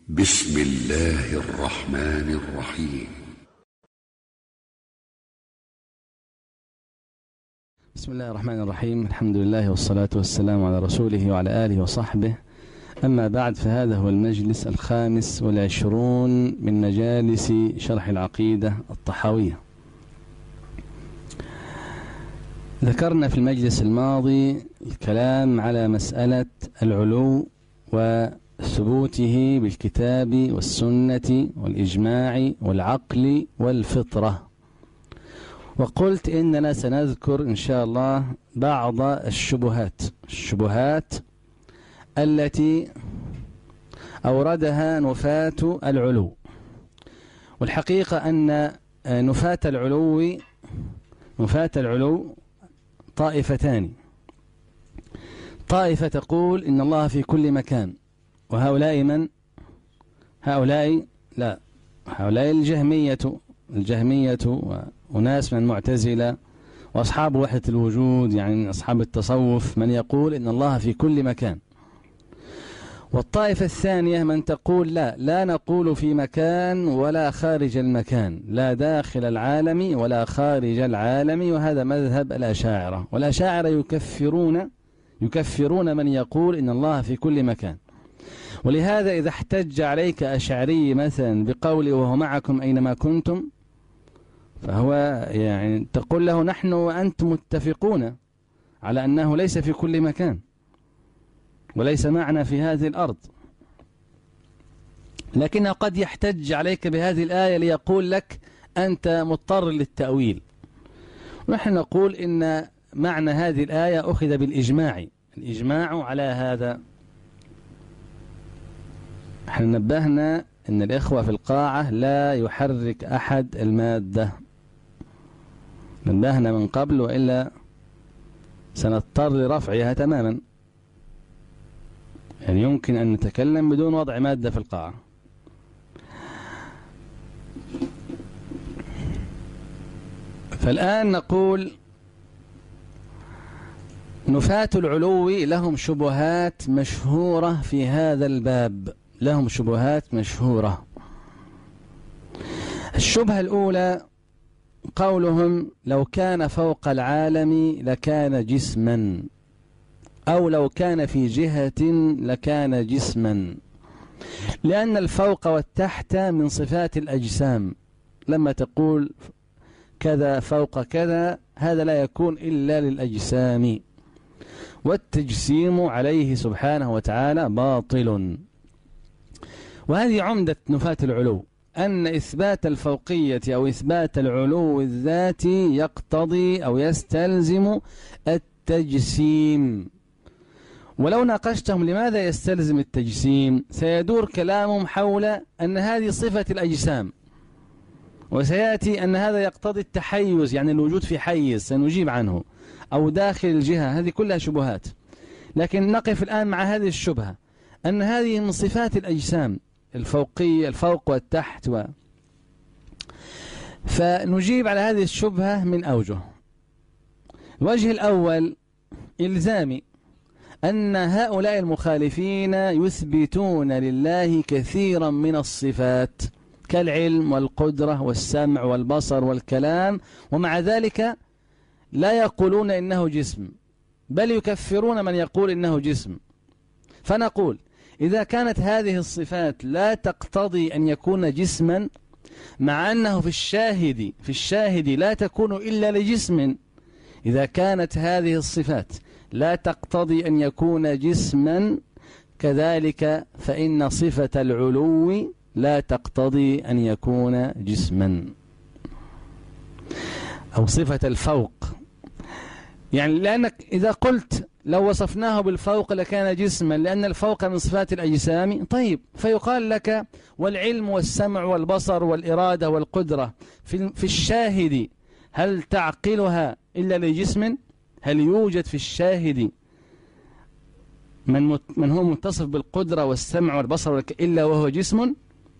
بسم الله الرحمن الرحيم. بسم الله الرحمن الرحيم. الحمد لله والصلاة والسلام على رسوله وعلى آله وصحبه. أما بعد، فهذا هو المجلس 25 من مجالس شرح العقيدة الطحاوية. ذكرنا في المجلس الماضي الكلام على مسألة العلو وثبوته بالكتاب والسنة والإجماع والعقل والفطرة، وقلت إننا سنذكر إن شاء الله بعض الشبهات التي أوردها نفاة العلو. والحقيقة أن نفاة العلو طائفتان: طائفة تقول إن الله في كل مكان، وهؤلاء من؟ هؤلاء الجهمية وناس من المعتزلة وأصحاب وحدة الوجود، يعني أصحاب التصوف، من يقول إن الله في كل مكان. والطائفة الثانية من تقول لا نقول في مكان ولا خارج المكان، لا داخل العالم ولا خارج العالم، وهذا مذهب الأشاعرة. والأشاعرة يكفرون من يقول إن الله في كل مكان. ولهذا إذا احتج عليك أشعري مثلا بقوله وهو معكم أينما كنتم، فهو يعني تقول له نحن وأنتم متفقون على أنه ليس في كل مكان وليس معنا في هذه الأرض، لكنه قد يحتج عليك بهذه الآية ليقول لك أنت مضطر للتأويل. ونحن نقول إن معنى هذه الآية أخذ بالإجماع، الإجماع على هذا. احنا نبهنا أن الإخوة في القاعة لا يحرك أحد المادة، نبهنا من قبل، وإلا سنضطر لرفعها تماما. يعني يمكن أن نتكلم بدون وضع مادة في القاعة. فالآن نقول نفاة العلو لهم شبهات مشهورة في هذا الباب، لهم شبهات مشهورة. الشبهة الأولى قولهم لو كان فوق العالم لكان جسما، أو لو كان في جهة لكان جسما، لأن الفوق والتحت من صفات الأجسام. لما تقول كذا فوق كذا، هذا لا يكون إلا للأجسام، والتجسيم عليه سبحانه وتعالى باطل. وهذه عمدة نفاة العلو، أن إثبات الفوقية أو إثبات العلو الذاتي يقتضي أو يستلزم التجسيم. ولو ناقشتهم لماذا يستلزم التجسيم، سيدور كلامهم حول أن هذه صفة الأجسام، وسيأتي أن هذا يقتضي التحيز، يعني الوجود في حيز سنجيب عنه، أو داخل الجهة. هذه كلها شبهات، لكن نقف الآن مع هذه الشبهة أن هذه من صفات الأجسام، الفوقية، الفوق والتحت فنجيب على هذه الشبهة من أوجه. الوجه الأول إلزامي، أن هؤلاء المخالفين يثبتون لله كثيرا من الصفات كالعلم والقدرة والسمع والبصر والكلام، ومع ذلك لا يقولون إنه جسم، بل يكفرون من يقول إنه جسم. فنقول إذا كانت هذه الصفات لا تقتضي أن يكون جسما، مع أنه في الشاهد لا تكون إلا لجسم، إذا كانت هذه الصفات لا تقتضي أن يكون جسما، كذلك فإن صفة العلو لا تقتضي أن يكون جسما، أو صفة الفوق. يعني لأنك إذا قلت لو وصفناه بالفوق لكان جسما، لأن الفوق من صفات الأجسام، طيب فيقال لك والعلم والسمع والبصر والإرادة والقدرة في الشاهد هل تعقلها إلا لجسم؟ هل يوجد في الشاهد من هو متصف بالقدرة والسمع والبصر إلا وهو جسم؟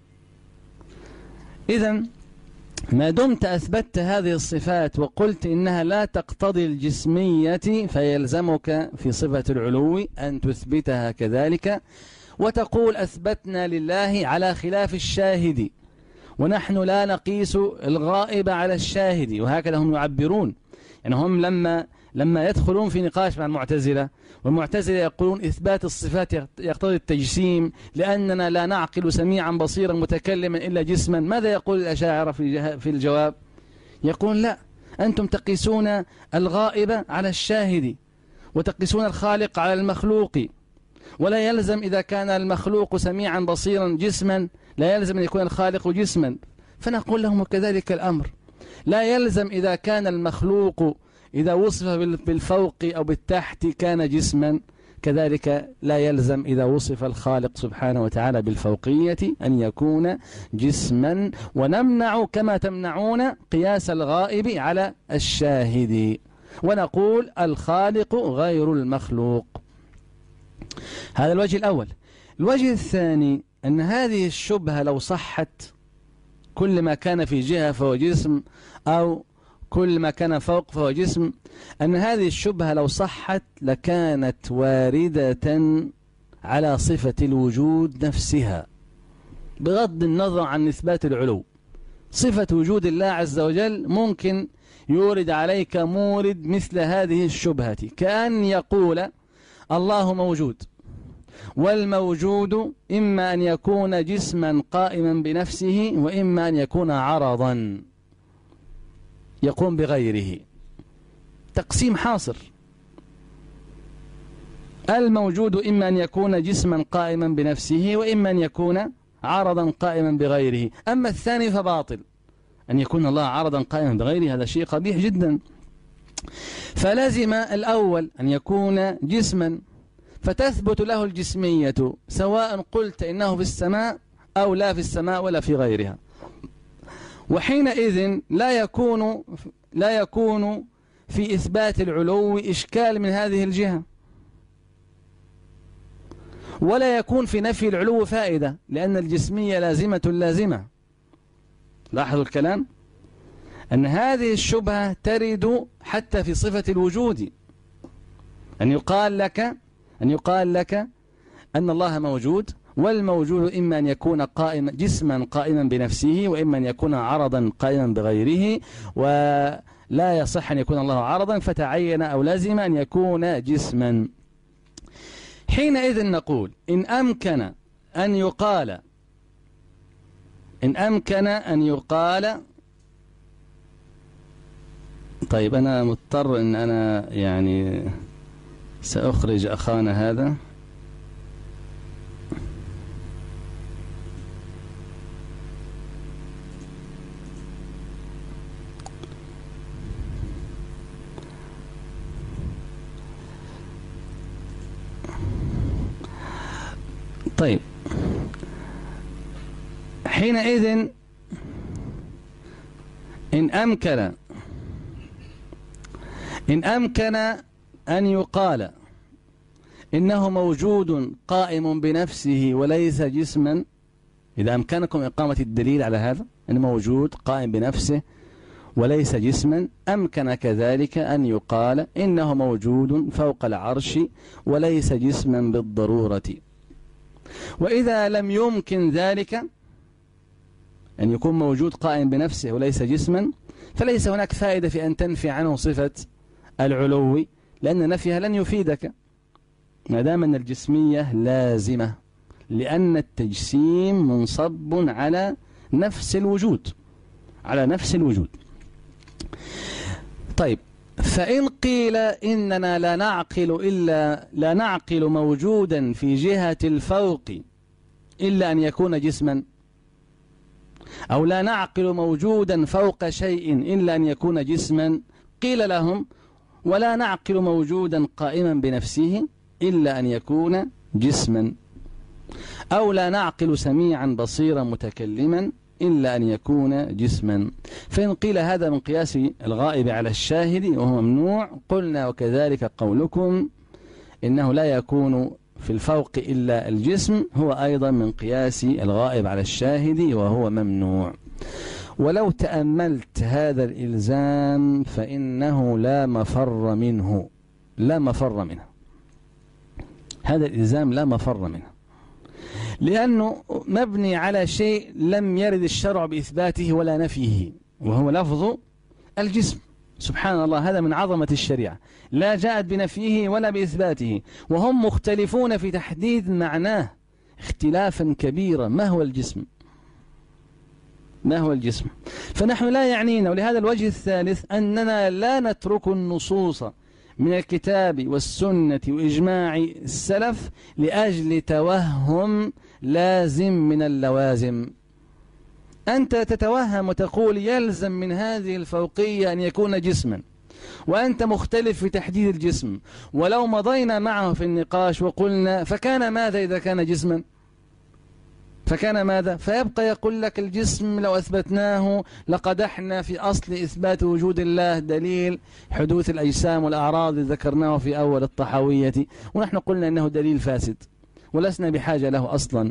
إذن ما دمت أثبتت هذه الصفات وقلت إنها لا تقتضي الجسمية، فيلزمك في صفة العلو أن تثبتها كذلك، وتقول أثبتنا لله على خلاف الشاهد، ونحن لا نقيس الغائب على الشاهد، وهكذا هم يعبرون. يعني هم لما يدخلون في نقاش مع المعتزلة، والمعتزلة يقولون إثبات الصفات يقتضي التجسيم لأننا لا نعقل سميعا بصيرا متكلما إلا جسما، ماذا يقول الأشاعرة في الجواب؟ يقول لا، أنتم تقيسون الغائب على الشاهد وتقيسون الخالق على المخلوق، ولا يلزم إذا كان المخلوق سميعا بصيرا جسما لا يلزم أن يكون الخالق جسما. فنقول لهم كذلك الأمر، لا يلزم إذا كان المخلوق إذا وصف بالفوق أو بالتحت كان جسما، كذلك لا يلزم إذا وصف الخالق سبحانه وتعالى بالفوقية أن يكون جسما. ونمنع كما تمنعون قياس الغائب على الشاهد، ونقول الخالق غير المخلوق. هذا الوجه الأول. الوجه الثاني أن هذه الشبهة لو صحت، كل ما كان في جهة فهو جسم، أو كل ما كان فوق فهو جسم، أن هذه الشبهة لو صحت لكانت واردة على صفة الوجود نفسها، بغض النظر عن إثبات العلو. صفة وجود الله عز وجل ممكن يورد عليك مورد مثل هذه الشبهة، كأن يقول الله موجود، والموجود إما أن يكون جسما قائما بنفسه، وإما أن يكون عرضا يقوم بغيره. تقسيم حاصر. الموجود إما أن يكون جسما قائما بنفسه، وإما أن يكون عرضا قائما بغيره. أما الثاني فباطل، أن يكون الله عرضا قائما بغيره، هذا شيء قبيح جدا. فلازم الأول أن يكون جسما، فتثبت له الجسمية سواء قلت إنه في السماء أو لا في السماء ولا في غيرها. وحينئذ لا يكون في إثبات العلو إشكال من هذه الجهة، ولا يكون في نفي العلو فائدة، لأن الجسمية لازمة. لاحظوا الكلام، أن هذه الشبهة ترد حتى في صفة الوجود، أن يقال لك أن الله موجود، والموجود إما أن يكون جسما قائما بنفسه، وإما أن يكون عرضا قائما بغيره، ولا يصح أن يكون الله عرضا، فتعين أو لازم أن يكون جسما. حينئذ نقول إن أمكن أن يقال طيب أنا مضطر أن أنا يعني سأخرج أخانا هذا. طيب، حينئذ إن أمكن أن يقال إنه موجود قائم بنفسه وليس جسما، إذا أمكنكم إقامة الدليل على هذا، إنه موجود قائم بنفسه وليس جسما، أمكن كذلك أن يقال إنه موجود فوق العرش وليس جسما بالضرورة. وإذا لم يمكن ذلك، أن يكون موجود قائم بنفسه وليس جسما، فليس هناك فائدة في أن تنفي عنه صفة العلو، لأن نفيها لن يفيدك ما دام أن الجسمية لازمة، لأن التجسيم منصب على نفس الوجود، طيب، فإن قيل إننا لا نعقل موجودا في جهة الفوق إلا أن يكون جسما، أو لا نعقل موجودا فوق شيء إلا أن يكون جسما، قيل لهم ولا نعقل موجودا قائما بنفسه إلا أن يكون جسما، أو لا نعقل سميعا بصيرا متكلما إلا أن يكون جسما. فإن قيل هذا من قياس الغائب على الشاهد وهو ممنوع، قلنا وكذلك قولكم إنه لا يكون في الفوق إلا الجسم هو أيضا من قياس الغائب على الشاهد وهو ممنوع. ولو تأملت هذا الإلزام فإنه لا مفر منه، هذا الإلزام لا مفر منه. لأنه مبني على شيء لم يرد الشرع بإثباته ولا نفيه، وهو لفظ الجسم. سبحان الله، هذا من عظمة الشريعة، لا جاءت بنفيه ولا بإثباته، وهم مختلفون في تحديد معناه اختلافا كبيرا. ما هو الجسم؟ ما هو الجسم؟ فنحن لا يعنينا، ولهذا الوجه الثالث أننا لا نترك النصوص من الكتاب والسنة وإجماع السلف لأجل توهم لازم من اللوازم. أنت تتوهم وتقول يلزم من هذه الفوقية أن يكون جسما، وأنت مختلف في تحديد الجسم. ولو مضينا معه في النقاش وقلنا فكان ماذا إذا كان جسما؟ فكان ماذا؟ فيبقى يقول لك الجسم لو أثبتناه لقدحنا في أصل إثبات وجود الله، دليل حدوث الأجسام والأعراض اللي ذكرناه في أول الطحاوية، ونحن قلنا أنه دليل فاسد ولسنا بحاجة له أصلا.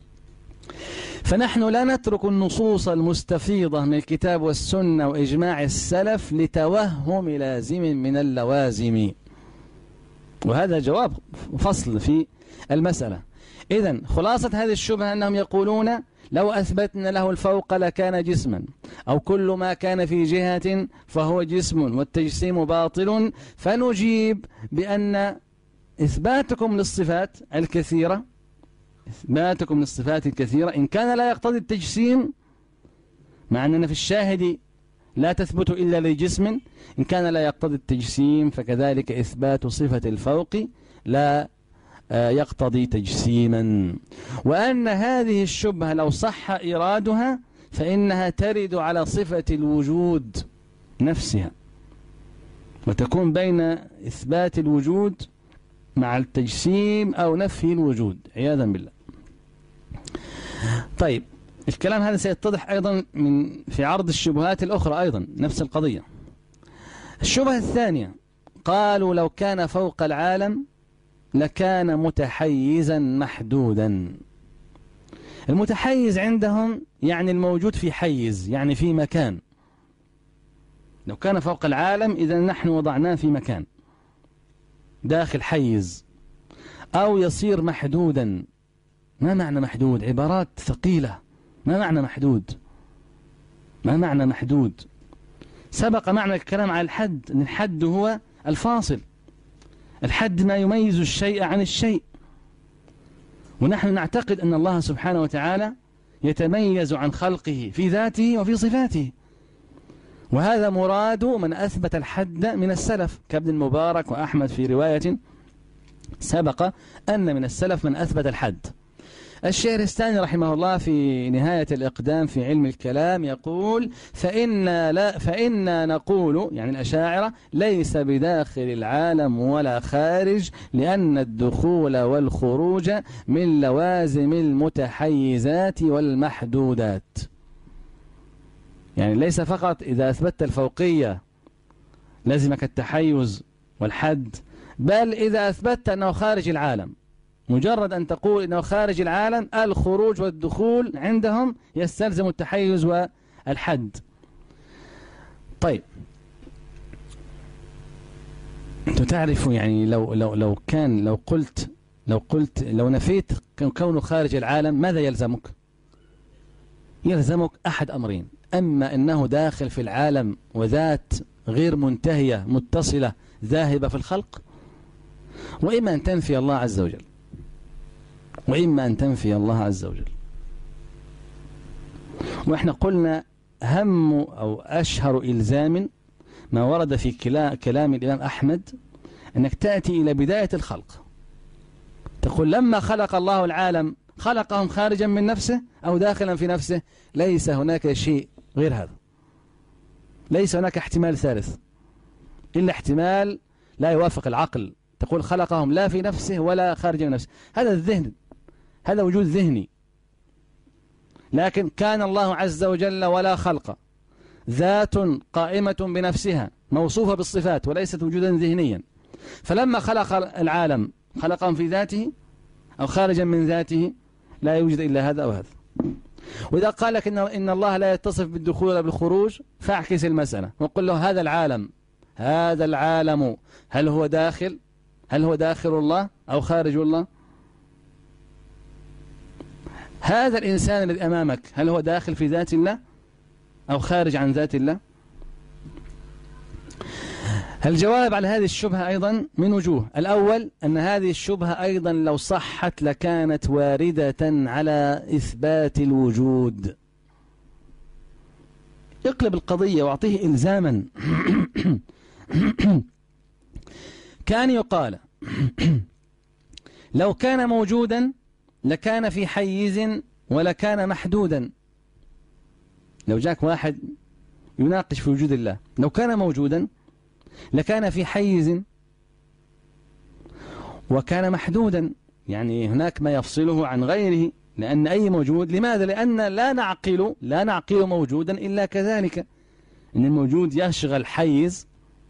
فنحن لا نترك النصوص المستفيضة من الكتاب والسنة وإجماع السلف لتوهم لازم من اللوازم. وهذا جواب فصل في المسألة. إذن خلاصة هذه الشبهة أنهم يقولون لو أثبتنا له الفوق لكان جسما، أو كل ما كان في جهة فهو جسم والتجسيم باطل. فنجيب بأن إثباتكم للصفات الكثيرة، إثباتكم للصفات الكثيرة إن كان لا يقتضي التجسيم، مع أننا في الشاهد لا تثبت إلا لجسم، إن كان لا يقتضي التجسيم فكذلك إثبات صفة الفوق لا يقتضي تجسيما. وأن هذه الشبهة لو صح إرادها فإنها ترد على صفة الوجود نفسها، وتكون بين إثبات الوجود مع التجسيم أو نفي الوجود عياذا بالله. طيب، الكلام هذا سيتضح أيضا في عرض الشبهات الأخرى، أيضا نفس القضية. الشبهة الثانية، قالوا لو كان فوق العالم لكان متحيزا محدودا. المتحيز عندهم يعني الموجود في حيز، يعني في مكان. لو كان فوق العالم إذا نحن وضعناه في مكان داخل حيز، أو يصير محدودا. ما معنى محدود؟ عبارات ثقيلة. ما معنى محدود؟ ما معنى محدود؟ سبق معنى الكلام على الحد، أن الحد هو الفاصل، الحد ما يميز الشيء عن الشيء. ونحن نعتقد أن الله سبحانه وتعالى يتميز عن خلقه في ذاته وفي صفاته، وهذا مراد من أثبت الحد من السلف كابن المبارك وأحمد في رواية سبق أن من السلف من أثبت الحد. الشهرستاني رحمه الله في نهاية الإقدام في علم الكلام يقول فإنا نقول، يعني الأشاعرة، ليس بداخل العالم ولا خارج، لأن الدخول والخروج من لوازم المتحيزات والمحدودات. يعني ليس فقط إذا أثبتت الفوقية لازمك التحيز والحد، بل إذا أثبتت أنه خارج العالم، مجرد أن تقول أنه خارج العالم، الخروج والدخول عندهم يستلزم التحيز والحد. طيب، أنت تعرف يعني لو نفيت كونه خارج العالم ماذا يلزمك؟ يلزمك أحد أمرين: أما أنه داخل في العالم وذات غير منتهية متصلة ذاهبة في الخلق، وإما أن تنفي الله عز وجل، وإما أن تنفي الله عز وجل. وإحنا قلنا هم أو أشهر إلزام ما ورد في كلام الإمام أحمد أنك تأتي إلى بداية الخلق، تقول لما خلق الله العالم خلقهم خارجا من نفسه أو داخلا في نفسه؟ ليس هناك شيء غير هذا، ليس هناك احتمال ثالث إلا احتمال لا يوافق العقل، تقول خلقهم لا في نفسه ولا خارج من نفسه. هذا الذهن، هذا وجود ذهني. لكن كان الله عز وجل ولا خلق، ذات قائمة بنفسها موصوفة بالصفات وليست وجودا ذهنيا، فلما خلق العالم خلقهم في ذاته أو خارجا من ذاته؟ لا يوجد إلا هذا أو هذا. وإذا قال لك إن الله لا يتصف بالدخول ولا بالخروج، فاعكس المسألة وقل له هذا العالم هل هو داخل الله أو خارج الله؟ هذا الإنسان الذي أمامك هل هو داخل في ذات الله أو خارج عن ذات الله؟ الجواب على هذه الشبهة أيضا من وجوه. الأول أن هذه الشبهة أيضا لو صحت لكانت واردة على إثبات الوجود. اقلب القضية واعطيه إلزاما. كان يقال لو كان موجودا لكان في حيز ولكان محدودا. لو جاك واحد يناقش في وجود الله، لو كان موجودا لكان في حيز وكان محدودا، يعني هناك ما يفصله عن غيره. لأن أي موجود، لماذا؟ لأن لا نعقل موجودا إلا كذلك، إن الموجود يشغل حيز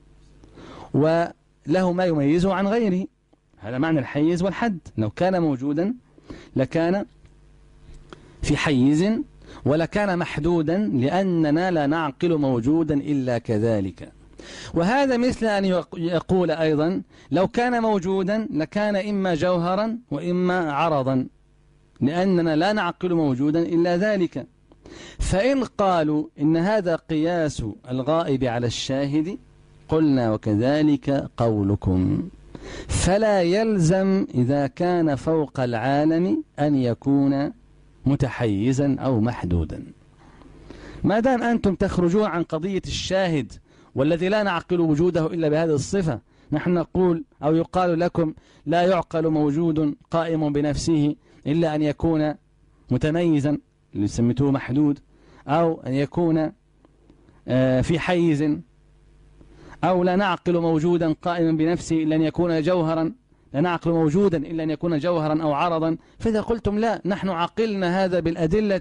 وله ما يميزه عن غيره. هذا معنى الحيز والحد. لو كان موجودا لكان في حيز ولكان محدودا، لأننا لا نعقل موجودا إلا كذلك. وهذا مثل أن يقول أيضا لو كان موجودا لكان إما جوهرا وإما عرضا، لأننا لا نعقل موجودا إلا ذلك. فإن قالوا إن هذا قياس الغائب على الشاهد قلنا وكذلك قولكم، فلا يلزم إذا كان فوق العالم أن يكون متحيزا أو محدودا. ما دام أنتم تخرجون عن قضية الشاهد والذي لا نعقل وجوده إلا بهذه الصفة، نحن نقول أو يقال لكم لا يعقل موجود قائم بنفسه إلا أن يكون متميزا اللي سميتوه محدود، أو أن يكون في حيز، أو لا نعقل موجودا قائما بنفسه إلا أن يكون جوهرا، لا نعقل موجودا إلا أن يكون جوهرا أو عرضا. فإذا قلتم لا، نحن عقلنا هذا بالأدلة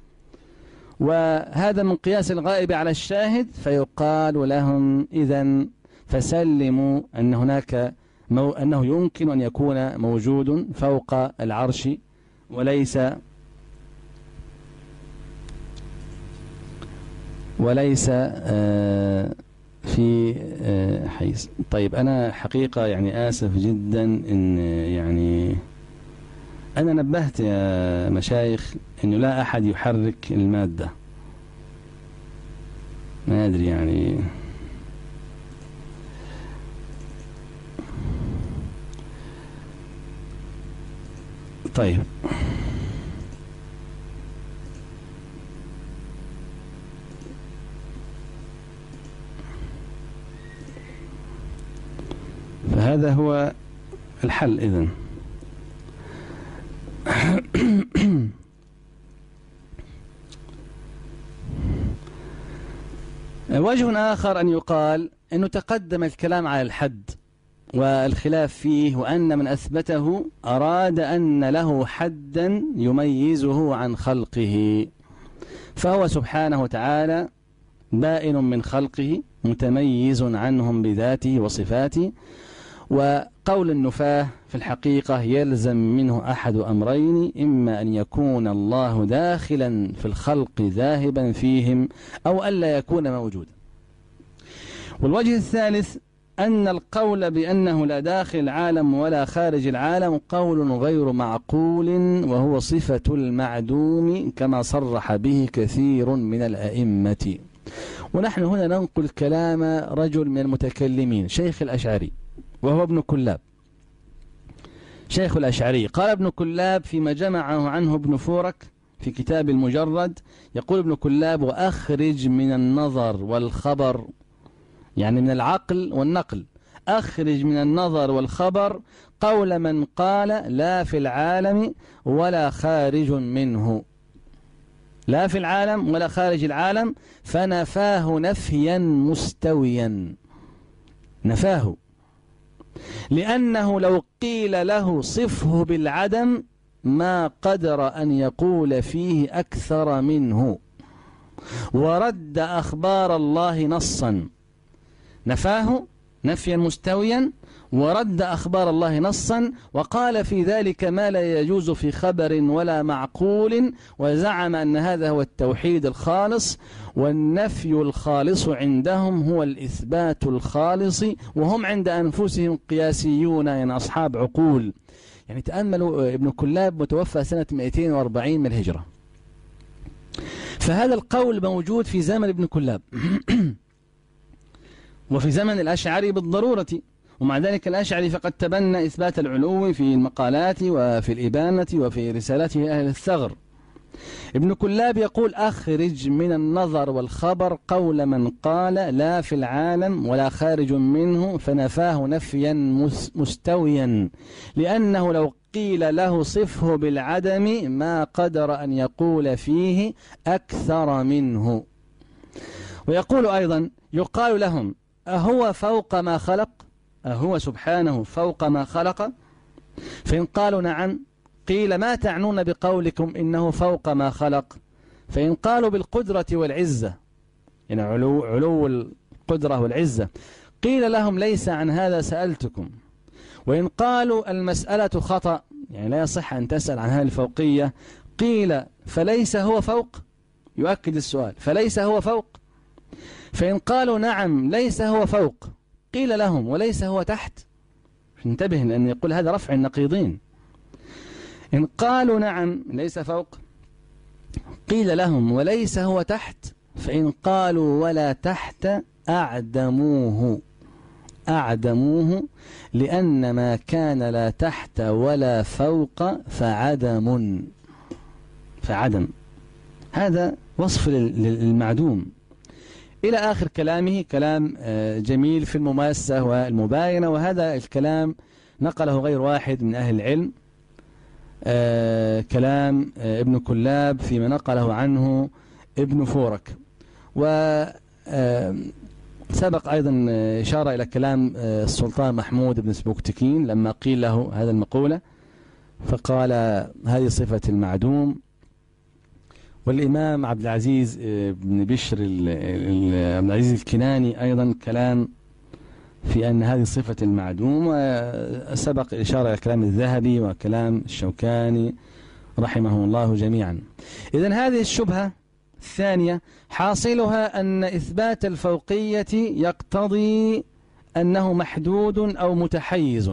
وهذا من قياس الغائب على الشاهد، فيقال لهم إذن فسلموا أن هناك أنه يمكن أن يكون موجود فوق العرش وليس في حيز. طيب أنا حقيقة يعني آسف جدا إن يعني أنا نبهت يا مشايخ إنه لا أحد يحرك المادة، ما أدري يعني. طيب فهذا هو الحل إذن. وجه آخر أن يقال أنه تقدم الكلام على الحد والخلاف فيه، وأن من أثبته أراد أن له حدا يميزه عن خلقه، فهو سبحانه وتعالى بائن من خلقه متميز عنهم بذاته وصفاته. وقول النفاة في الحقيقة يلزم منه أحد أمرين: إما أن يكون الله داخلا في الخلق ذاهبا فيهم، أو ألا يكون موجودا. والوجه الثالث أن القول بأنه لا داخل العالم ولا خارج العالم قول غير معقول، وهو صفة المعدوم كما صرح به كثير من الأئمة. ونحن هنا ننقل كلام رجل من المتكلمين، شيخ الأشعري، وهو ابن كلاب، شيخ الأشعري. قال ابن كلاب فيما جمعه عنه ابن فورك في كتاب المجرد، يقول ابن كلاب: وأخرج من النظر والخبر، يعني من العقل والنقل، أخرج من النظر والخبر قول من قال لا في العالم ولا خارج منه، لا في العالم ولا خارج العالم، فنفاه نفيا مستويا، نفاه، لأنه لو قيل له صفه بالعدم ما قدر أن يقول فيه أكثر منه، ورد أخبار الله نصا، نفاه نفيا مستويا ورد أخبار الله نصا، وقال في ذلك ما لا يجوز في خبر ولا معقول، وزعم أن هذا هو التوحيد الخالص. والنفي الخالص عندهم هو الإثبات الخالص، وهم عند أنفسهم قياسيون، يعني أصحاب عقول، يعني تأملوا ابن كلاب متوفى سنة 240 من الهجرة، فهذا القول موجود في زمن ابن كلاب وفي زمن الأشعري بالضرورة، ومع ذلك الأشعري فقد تبنى إثبات العلو في المقالات وفي الإبانة وفي رسالته أهل الثغر. ابن كلاب يقول: أخرج من النظر والخبر قول من قال لا في العالم ولا خارج منه، فنفاه نفيا مستويا، لأنه لو قيل له صفه بالعدم ما قدر أن يقول فيه أكثر منه. ويقول أيضا: يقال لهم: أهو فوق ما خلق؟ أهو سبحانه فوق ما خلق؟ فإن قالوا نعم قيل: ما تعنون بقولكم إنه فوق ما خلق؟ فإن قالوا بالقدرة والعزة، يعني علو القدرة والعزة، قيل لهم: ليس عن هذا سألتكم. وإن قالوا المسألة خطأ، يعني لا يصح أن تسأل عن هذه الفوقية، قيل: فليس هو فوق؟ يؤكد السؤال: فليس هو فوق؟ فإن قالوا نعم ليس هو فوق، قيل لهم: وليس هو تحت؟ انتبه لأن يقول هذا رفع النقيضين. إن قالوا نعم ليس فوق، قيل لهم: وليس هو تحت؟ فإن قالوا ولا تحت أعدموه لأن ما كان لا تحت ولا فوق فعدم. هذا وصف للمعدوم إلى آخر كلامه. كلام جميل في المماسة والمباينة، وهذا الكلام نقله غير واحد من أهل العلم، كلام ابن كلاب فيما نقله عنه ابن فورك. وسبق أيضا إشارة إلى كلام السلطان محمود بن سبوكتكين لما قيل له هذا المقولة فقال: هذه صفة المعدوم. والإمام عبد العزيز بن بشر عبد العزيز الكناني أيضا كلام في أن هذه صفة المعدوم، وسبق إشارة إلى كلام الذهبي وكلام الشوكاني رحمه الله جميعا. إذن هذه الشبهة الثانية حاصلها أن إثبات الفوقية يقتضي أنه محدود أو متحيز،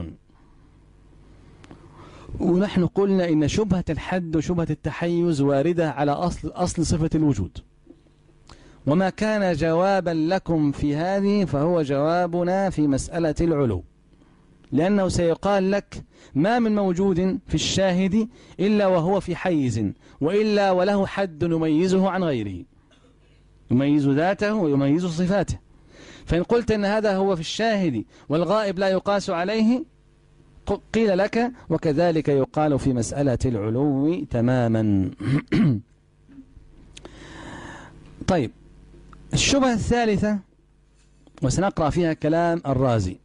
ونحن قلنا إن شبهة الحد وشبهة التحيز واردة على أصل صفة الوجود، وما كان جوابا لكم في هذه فهو جوابنا في مسألة العلو، لأنه سيقال لك: ما من موجود في الشاهد إلا وهو في حيز، وإلا وله حد يميزه عن غيره، يميز ذاته ويميز صفاته. فإن قلت إن هذا هو في الشاهد والغائب لا يقاس عليه، قيل لك: وكذلك يقال في مسألة العلو تماما. طيب، الشبهة الثالثة وسنقرأ فيها كلام الرازي،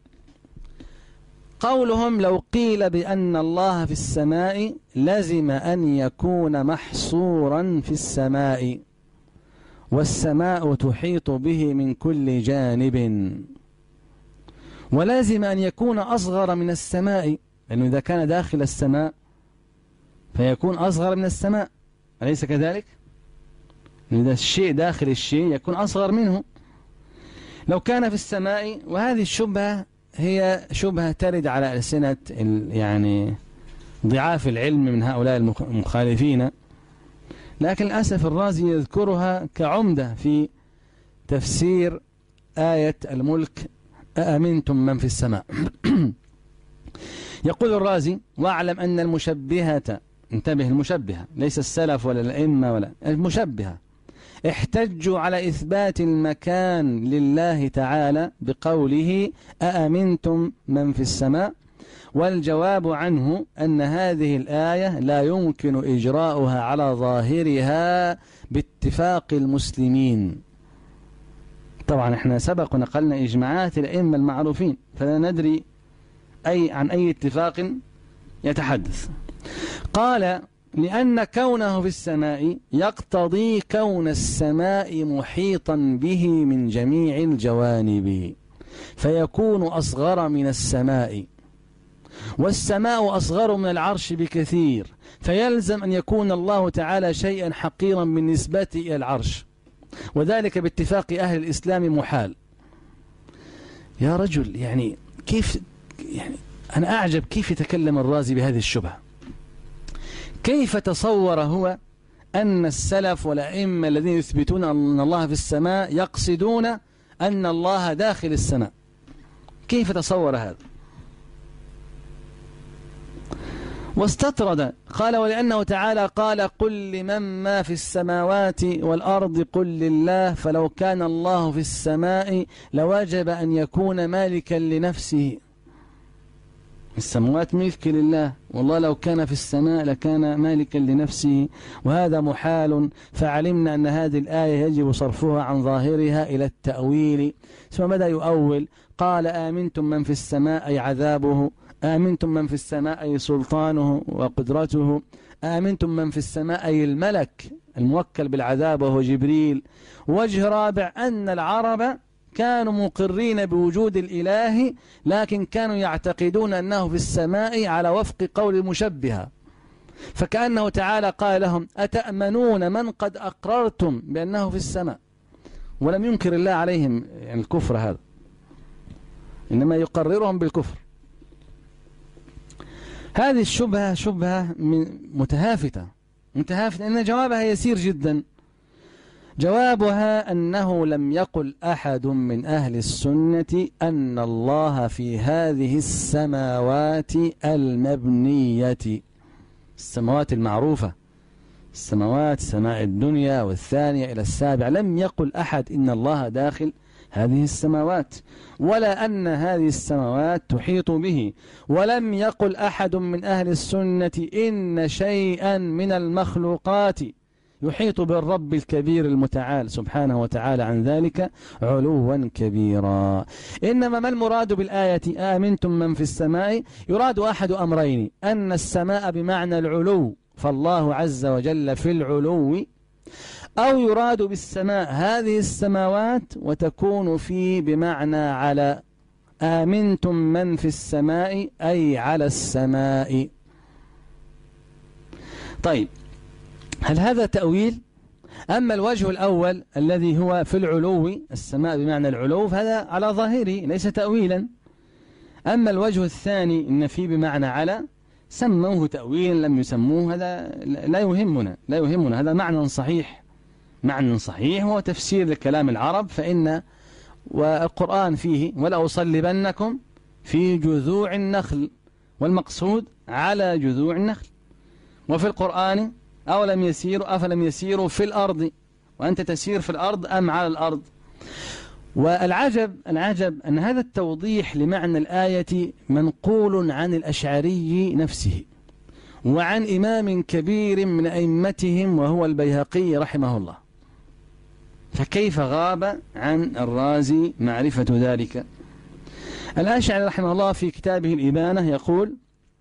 قولهم: لو قيل بأن الله في السماء لزم أن يكون محصورا في السماء، والسماء تحيط به من كل جانب، ولازم أن يكون أصغر من السماء، لأنه إذا كان داخل السماء فيكون أصغر من السماء، أليس كذلك؟ إذا الشيء داخل الشيء يكون أصغر منه لو كان في السماء. وهذه الشبهة هي شبهة ترد على ألسنة يعني ضعاف العلم من هؤلاء المخالفين، لكن للأسف الرازي يذكرها كعمدة في تفسير آية الملك: أأمنتم من في السماء. يقول الرازي: واعلم أن المشبهة، انتبه، المشبهة ليس السلف ولا الأئمة ولا المشبهة، احتجوا على إثبات المكان لله تعالى بقوله: أأمنتم من في السماء، والجواب عنه أن هذه الآية لا يمكن إجراؤها على ظاهرها باتفاق المسلمين. طبعا احنا سبق ونقلنا إجماعات الأئمة المعروفين، فلا ندري عن أي اتفاق يتحدث. قال: لأن كونه في السماء يقتضي كون السماء محيطا به من جميع الجوانب، فيكون أصغر من السماء، والسماء أصغر من العرش بكثير، فيلزم أن يكون الله تعالى شيئا حقيرا بالنسبة إلى العرش، وذلك باتفاق أهل الإسلام محال. يا رجل، يعني كيف يعني أنا أعجب كيف يتكلم الرازي بهذه الشبهة. كيف تصور هو أن السلف والأئمة الذين يثبتون أن الله في السماء يقصدون أن الله داخل السماء؟ كيف تصور هذا؟ واستطرد قال: ولأنه تعالى قال: قل لمن ما في السماوات والأرض قل لله، فلو كان الله في السماء لوجب أن يكون مالكا لنفسه. السماوات ملك لله، والله لو كان في السماء لكان مالكا لنفسه، وهذا محال. فعلمنا أن هذه الآية يجب صرفها عن ظاهرها إلى التأويل. ثم بدأ يؤول، قال: آمنتم من في السماء أي عذابه، آمنتم من في السماء أي سلطانه وقدرته، آمنتم من في السماء أي الملك الموكل بالعذاب وهو جبريل. وجه رابع أن العرب كانوا مقرين بوجود الإله، لكن كانوا يعتقدون أنه في السماء على وفق قول المشبهة، فكأنه تعالى قال لهم: أتأمنون من قد أقررتم بأنه في السماء؟ ولم ينكر الله عليهم يعني الكفر هذا، إنما يقررهم بالكفر. هذه الشبهة شبهة متهافتة إن جوابها يسير جدا. جوابها أنه لم يقل أحد من أهل السنة أن الله في هذه السماوات المبنية، السماوات المعروفة، السماوات سماء الدنيا والثانية إلى السابع، لم يقل أحد إن الله داخل هذه السماوات، ولا أن هذه السماوات تحيط به. ولم يقل أحد من أهل السنة إن شيئا من المخلوقات يحيط بالرب الكبير المتعال سبحانه وتعالى عن ذلك علوا كبيرا. إنما ما المراد بالآية آمنتم من في السماء؟ يراد أحد أمرين: أن السماء بمعنى العلو، فالله عز وجل في العلو، أو يراد بالسماء هذه السماوات وتكون في بمعنى على، آمنتم من في السماء أي على السماء. طيب، هل هذا تأويل؟ أما الوجه الأول الذي هو في العلو، السماء بمعنى العلو، فهذا على ظاهره ليس تأويلا. أما الوجه الثاني إن في بمعنى على، سموه تأويلا لم يسموه، هذا لا يهمنا، هذا معنى صحيح هو تفسير لكلام العرب. فإن والقرآن فيه: ولا أصلبنكم في جذوع النخل، والمقصود على جذوع النخل. وفي القرآن: أفلم يسيروا في الأرض، وأنت تسير في الأرض أم على الأرض. والعجب أن هذا التوضيح لمعنى الآية منقول عن الأشعري نفسه، وعن إمام كبير من أئمتهم وهو البيهقي رحمه الله، فكيف غاب عن الرازي معرفة ذلك؟ الأشعري رحمه الله في كتابه الإبانة يقول: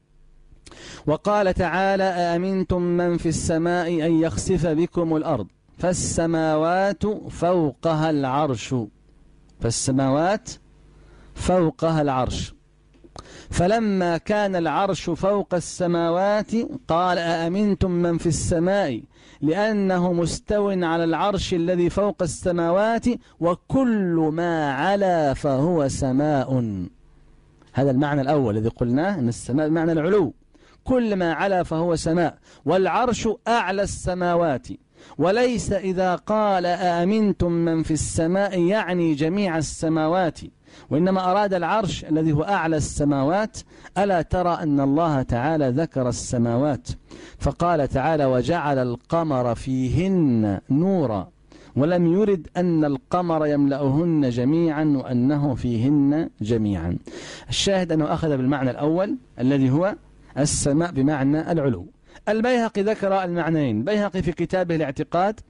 وقال تعالى: أأمنتم من في السماء أن يخسف بكم الأرض فالسماوات فوقها العرش، فالسماوات فوقها العرش، فلما كان العرش فوق السماوات قال: أأمنتم من في السماء، لأنه مستو على العرش الذي فوق السماوات، وكل ما علا فهو سماء. هذا المعنى الأول الذي قلناه، أن السماء بمعنى العلو، كل ما علا فهو سماء، والعرش أعلى السماوات. وليس إذا قال أأمنتم من في السماء يعني جميع السماوات، وإنما أراد العرش الذي هو أعلى السماوات. ألا ترى أن الله تعالى ذكر السماوات فقال تعالى: وجعل القمر فيهن نورا، ولم يرد أن القمر يملأهن جميعا وأنه فيهن جميعا. الشاهد أنه أخذ بالمعنى الأول الذي هو السماء بمعنى العلو. البيهقي ذكر المعنيين. البيهقي في كتابه الاعتقاد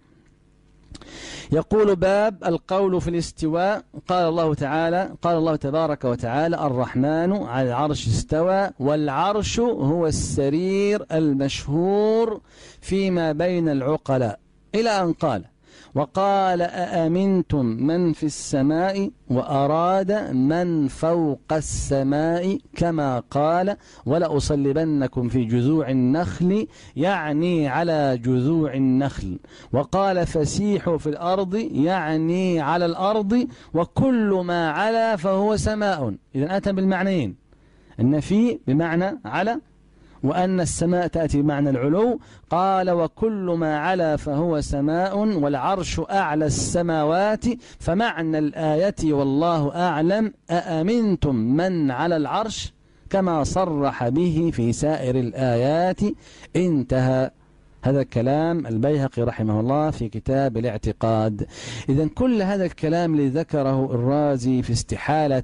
يقول: باب القول في الاستواء. قال الله تبارك وتعالى: الرحمن على العرش استوى، والعرش هو السرير المشهور فيما بين العقلاء، إلى أن قال: وقال: أأمنتم من في السماء، وأراد من فوق السماء، كما قال: ولأصلبنكم في جذوع النخل، يعني على جذوع النخل. وقال: فسيحوا في الأرض، يعني على الأرض، وكل ما علا فهو سماء. إذن أتى بالمعنيين، النفي بمعنى على، وأن السماء تأتي بمعنى العلو. قال وكل ما علا فهو سماء والعرش أعلى السماوات. فمعنى الآية والله أعلم أأمنتم من على العرش كما صرح به في سائر الآيات. انتهى. هذا كلام البيهقي رحمه الله في كتاب الاعتقاد. إذن كل هذا الكلام اللي ذكره الرازي في استحالة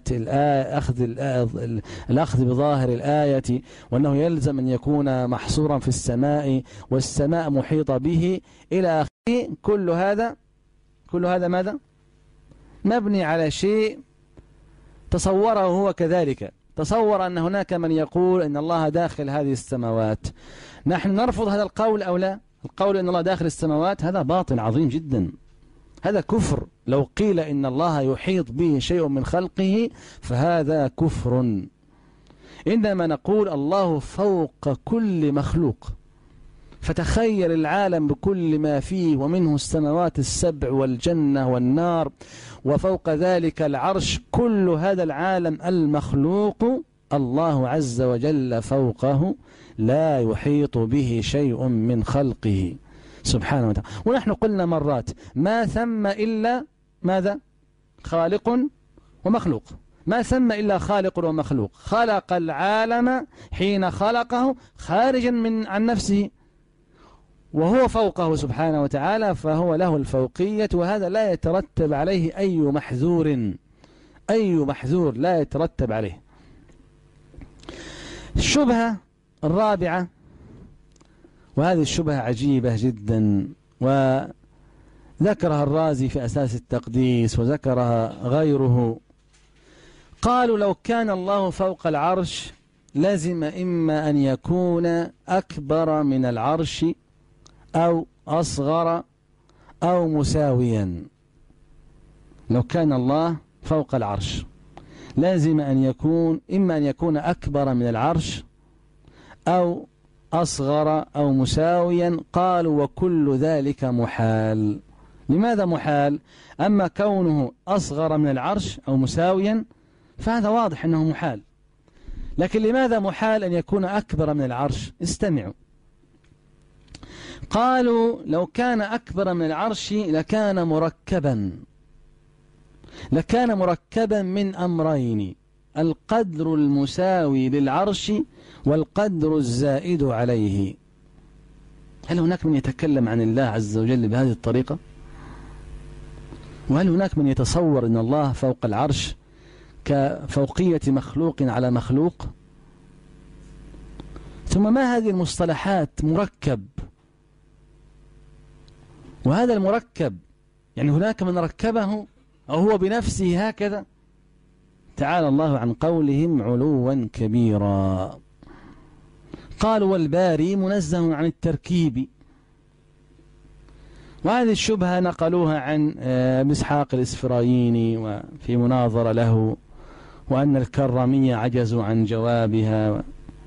الأخذ بظاهر الآية، وأنه يلزم أن يكون محصورا في السماء والسماء محيطة به إلى آخره، كل هذا ماذا؟ مبني على شيء تصوره هو كذلك. تصور أن هناك من يقول أن الله داخل هذه السماوات. نحن نرفض هذا القول أو لا؟ القول أن الله داخل السماوات هذا باطل عظيم جدا، هذا كفر. لو قيل إن الله يحيط به شيء من خلقه فهذا كفر. إنما نقول الله فوق كل مخلوق، فتخيل العالم بكل ما فيه، ومنه السماوات السبع والجنة والنار، وفوق ذلك العرش. كل هذا العالم المخلوق الله عز وجل فوقه، لا يحيط به شيء من خلقه سبحانه وتعالى. ونحن قلنا مرات ما ثم إلا ماذا؟ خالق ومخلوق. ما ثم إلا خالق ومخلوق. خلق العالم حين خلقه خارجا عن نفسه، وهو فوقه سبحانه وتعالى، فهو له الفوقية، وهذا لا يترتب عليه أي محذور لا يترتب عليه. الشبهة الرابعة، وهذه الشبهة عجيبة جدا، وذكرها الرازي في أساس التقديس وذكرها غيره. قالوا لو كان الله فوق العرش لازم إما أن يكون أكبر من العرش أو أصغر أو مساويا. لو كان الله فوق العرش لازم أن يكون إما أن يكون أكبر من العرش أو أصغر أو مساويا. قالوا وكل ذلك محال. لماذا محال؟ أما كونه أصغر من العرش أو مساويا فهذا واضح أنه محال، لكن لماذا محال أن يكون أكبر من العرش؟ استمعوا. قالوا لو كان أكبر من العرش لكان مركبا من أمرين: القدر المساوي للعرش والقدر الزائد عليه. هل هناك من يتكلم عن الله عز وجل بهذه الطريقة؟ وهل هناك من يتصور أن الله فوق العرش كفوقية مخلوق على مخلوق؟ ثم ما هذه المصطلحات؟ مركب، وهذا المركب يعني هناك من ركبه أو هو بنفسه هكذا. تعالى الله عن قولهم علوا كبيرا. قالوا والباري منزه عن التركيب. وهذه الشبهة نقلوها عن ابن إسحاق الإسفرايني وفي مناظرة له، وأن الكرامية عجزوا عن جوابها،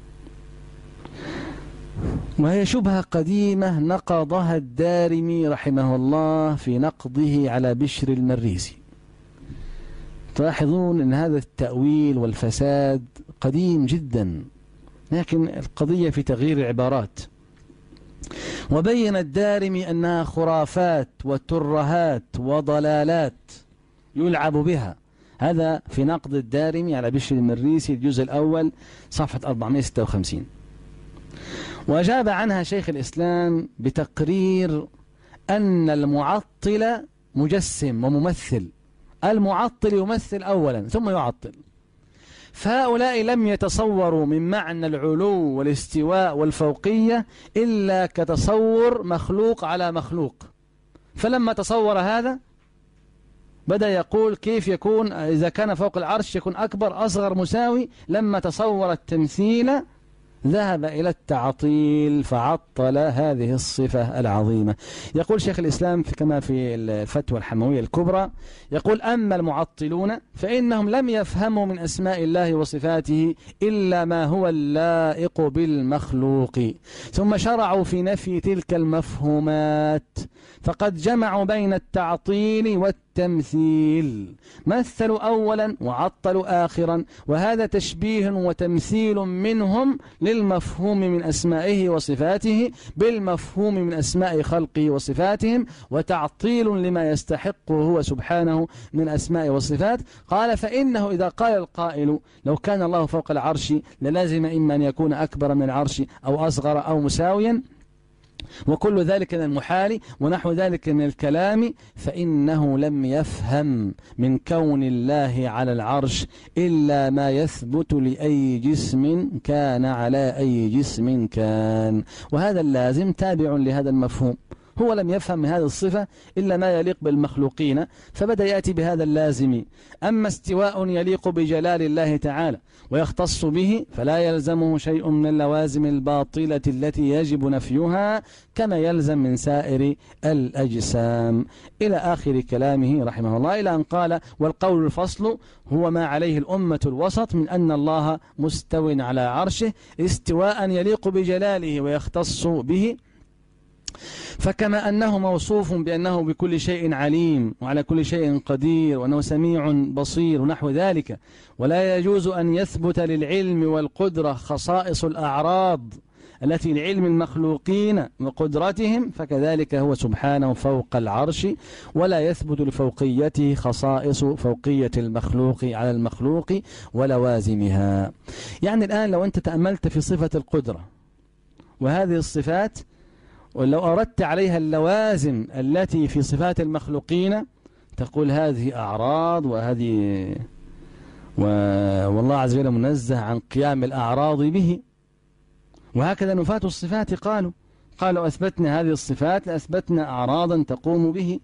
وهي شبهة قديمة نقضها الدارمي رحمه الله في نقضه على بشر المريسي. تلاحظون أن هذا التأويل والفساد قديم جدا، لكن القضية في تغيير العبارات. وبين الدارمي أنها خرافات وترهات وضلالات يلعب بها. هذا في نقد الدارمي على بشر المريسي الجزء الأول صفحة 456. وأجاب عنها شيخ الإسلام بتقرير أن المعطل مجسم وممثل. المعطل يمثل أولا ثم يعطل، فهؤلاء لم يتصوروا من معنى العلو والاستواء والفوقية إلا كتصور مخلوق على مخلوق. فلما تصور هذا بدأ يقول كيف يكون إذا كان فوق العرش يكون أكبر أصغر مساوي. لما تصور التمثيل ذهب إلى التعطيل فعطل هذه الصفة العظيمة. يقول شيخ الإسلام كما في الفتوى الحموية الكبرى، يقول أما المعطلون فإنهم لم يفهموا من أسماء الله وصفاته إلا ما هو اللائق بالمخلوق، ثم شرعوا في نفي تلك المفهومات، فقد جمعوا بين التعطيل بالتمثيل، مثلوا أولا وعطلوا آخرا، وهذا تشبيه وتمثيل منهم للمفهوم من أسمائه وصفاته بالمفهوم من أسماء خلقه وصفاتهم، وتعطيل لما يستحقه هو سبحانه من أسماء وصفات. قال فإنه إذا قال القائل لو كان الله فوق العرش للازم إما أن يكون أكبر من العرش أو أصغر أو مساويا، وكل ذلك من المحال ونحو ذلك من الكلام، فإنه لم يفهم من كون الله على العرش إلا ما يثبت لأي جسم كان على أي جسم كان، وهذا اللازم تابع لهذا المفهوم. هو لم يفهم من هذه الصفة إلا ما يليق بالمخلوقين، فبدأ يأتي بهذا اللازم. أما استواء يليق بجلال الله تعالى ويختص به فلا يلزمه شيء من اللوازم الباطلة التي يجب نفيها كما يلزم من سائر الأجسام، إلى آخر كلامه رحمه الله، إلى أن قال والقول الفصل هو ما عليه الأمة الوسط من أن الله مستو على عرشه استواء يليق بجلاله ويختص به، فكما أنه موصوف بأنه بكل شيء عليم وعلى كل شيء قدير وأنه سميع بصير ونحو ذلك، ولا يجوز أن يثبت للعلم والقدرة خصائص الأعراض التي لعلم المخلوقين وقدرتهم، فكذلك هو سبحانه فوق العرش ولا يثبت لفوقيته خصائص فوقية المخلوق على المخلوق ولوازمها. يعني الآن لو أنت تأملت في صفة القدرة وهذه الصفات، ولو أردت عليها اللوازم التي في صفات المخلوقين تقول هذه أعراض وهذه والله عز وجل منزه عن قيام الأعراض به. وهكذا نفاة الصفات قالوا أثبتنا هذه الصفات لأثبتنا أعراضا تقوم به،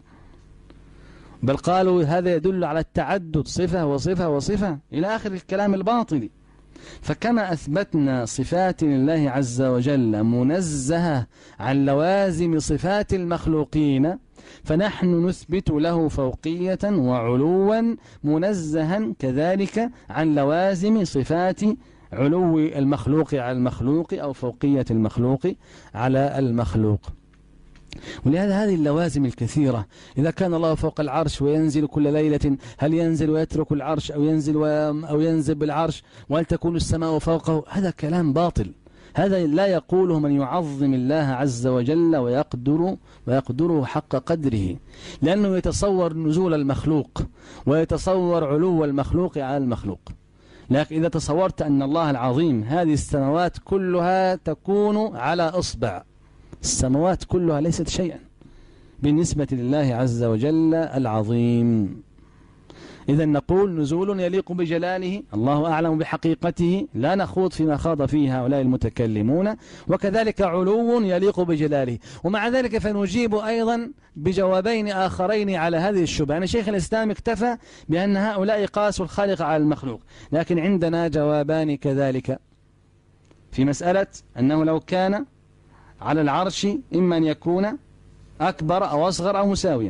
بل قالوا هذا يدل على التعدد، صفة وصفة وصفة إلى آخر الكلام الباطل. فكما أثبتنا صفات لله عز وجل منزهة عن لوازم صفات المخلوقين، فنحن نثبت له فوقية وعلوا منزها كذلك عن لوازم صفات علو المخلوق على المخلوق أو فوقية المخلوق على المخلوق. ولهذا هذه اللوازم الكثيرة، إذا كان الله فوق العرش وينزل كل ليلة، هل ينزل ويترك العرش أو ينزل بالعرش، وهل تكون السماء فوقه؟ هذا كلام باطل، هذا لا يقوله من يعظم الله عز وجل ويقدره حق قدره، لأنه يتصور نزول المخلوق ويتصور علو المخلوق على المخلوق. لكن إذا تصورت أن الله العظيم هذه السماوات كلها تكون على إصبع، السماوات كلها ليست شيئا بالنسبة لله عز وجل العظيم. إذا نقول نزول يليق بجلاله، الله أعلم بحقيقته، لا نخوض فيما خاض فيه هؤلاء المتكلمون، وكذلك علو يليق بجلاله. ومع ذلك فنجيب أيضا بجوابين آخرين على هذه الشبهة. يعني شيخ الإسلام اكتفى بأن هؤلاء قاسوا الخالق على المخلوق، لكن عندنا جوابان كذلك في مسألة أنه لو كان على العرش إما أن يكون أكبر أو أصغر أو مساويا.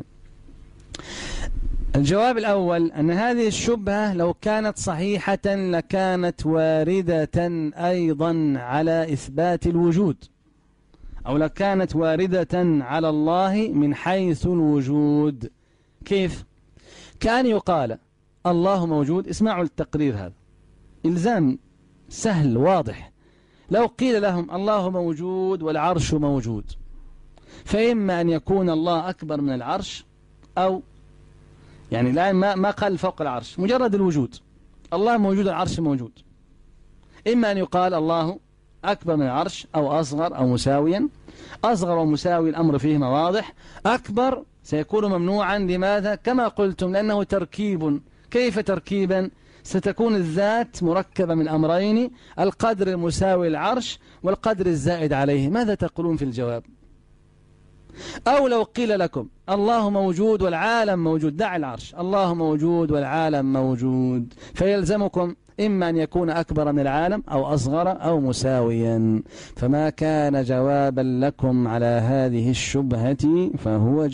الجواب الأول أن هذه الشبهة لو كانت صحيحة لكانت واردة أيضا على إثبات الوجود، أو لكانت واردة على الله من حيث الوجود. كيف؟ كان يقال الله موجود، اسمعوا التقرير هذا إلزام سهل واضح. لو قيل لهم الله موجود والعرش موجود، فإما أن يكون الله أكبر من العرش، أو يعني الآن ما قال فوق العرش، مجرد الوجود، الله موجود العرش موجود، إما أن يقال الله أكبر من العرش أو أصغر أو مساويا. أصغر ومساوي الأمر فيهما واضح، أكبر سيكون ممنوعا. لماذا؟ كما قلتم لأنه تركيب. كيف تركيبا؟ ستكون الذات مركبة من أمرين، القدر المساوي العرش والقدر الزائد عليه. ماذا تقولون في الجواب؟ أو لو قيل لكم الله موجود والعالم موجود، دع العرش، الله موجود والعالم موجود، فيلزمكم إما أن يكون أكبر من العالم أو أصغر أو مساويا. فما كان جوابا لكم على هذه الشبهة فهو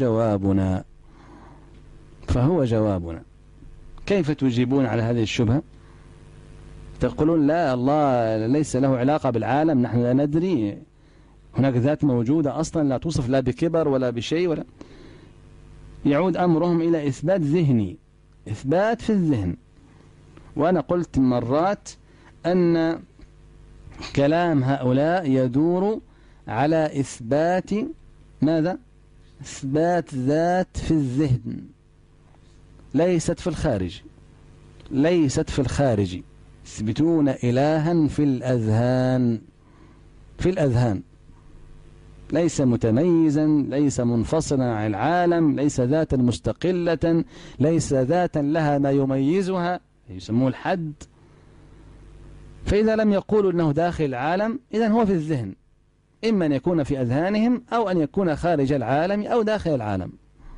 جوابنا. كيف تجيبون على هذه الشبهة؟ تقولون لا، الله ليس له علاقة بالعالم، نحن لا ندري، هناك ذات موجودة أصلا لا توصف لا بكبر ولا بشيء ولا. يعود أمرهم إلى إثبات ذهني، إثبات في الذهن. وأنا قلت مرات أن كلام هؤلاء يدور على إثبات ماذا؟ إثبات ذات في الذهن، ليست في الخارج، ليست في الخارج. يثبتون إلها في الأذهان، في الأذهان، ليس متميزا، ليس منفصلا عن العالم، ليس ذاتا مستقلة، ليس ذاتا لها ما يميزها، يسموه الحد. فإذا لم يقولوا أنه داخل العالم إذن هو في الذهن، إما أن يكون في أذهانهم أو أن يكون خارج العالم أو داخل العالم.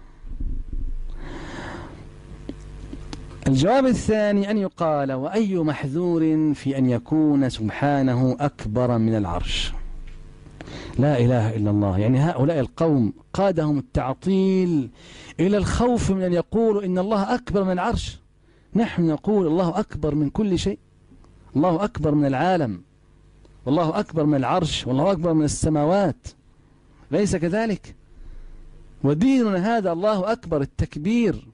الجواب الثاني أن يقال: وأي محذور في أن يكون سبحانه أكبر من العرش؟ لا إله إلا الله. يعني هؤلاء القوم قادهم التعطيل إلى الخوف من أن يقولوا إن الله أكبر من العرش. نحن نقول الله أكبر من كل شيء، الله أكبر من العالم، والله أكبر من العرش، والله أكبر من السماوات، ليس كذلك؟ وديننا هذا الله أكبر، التكبير.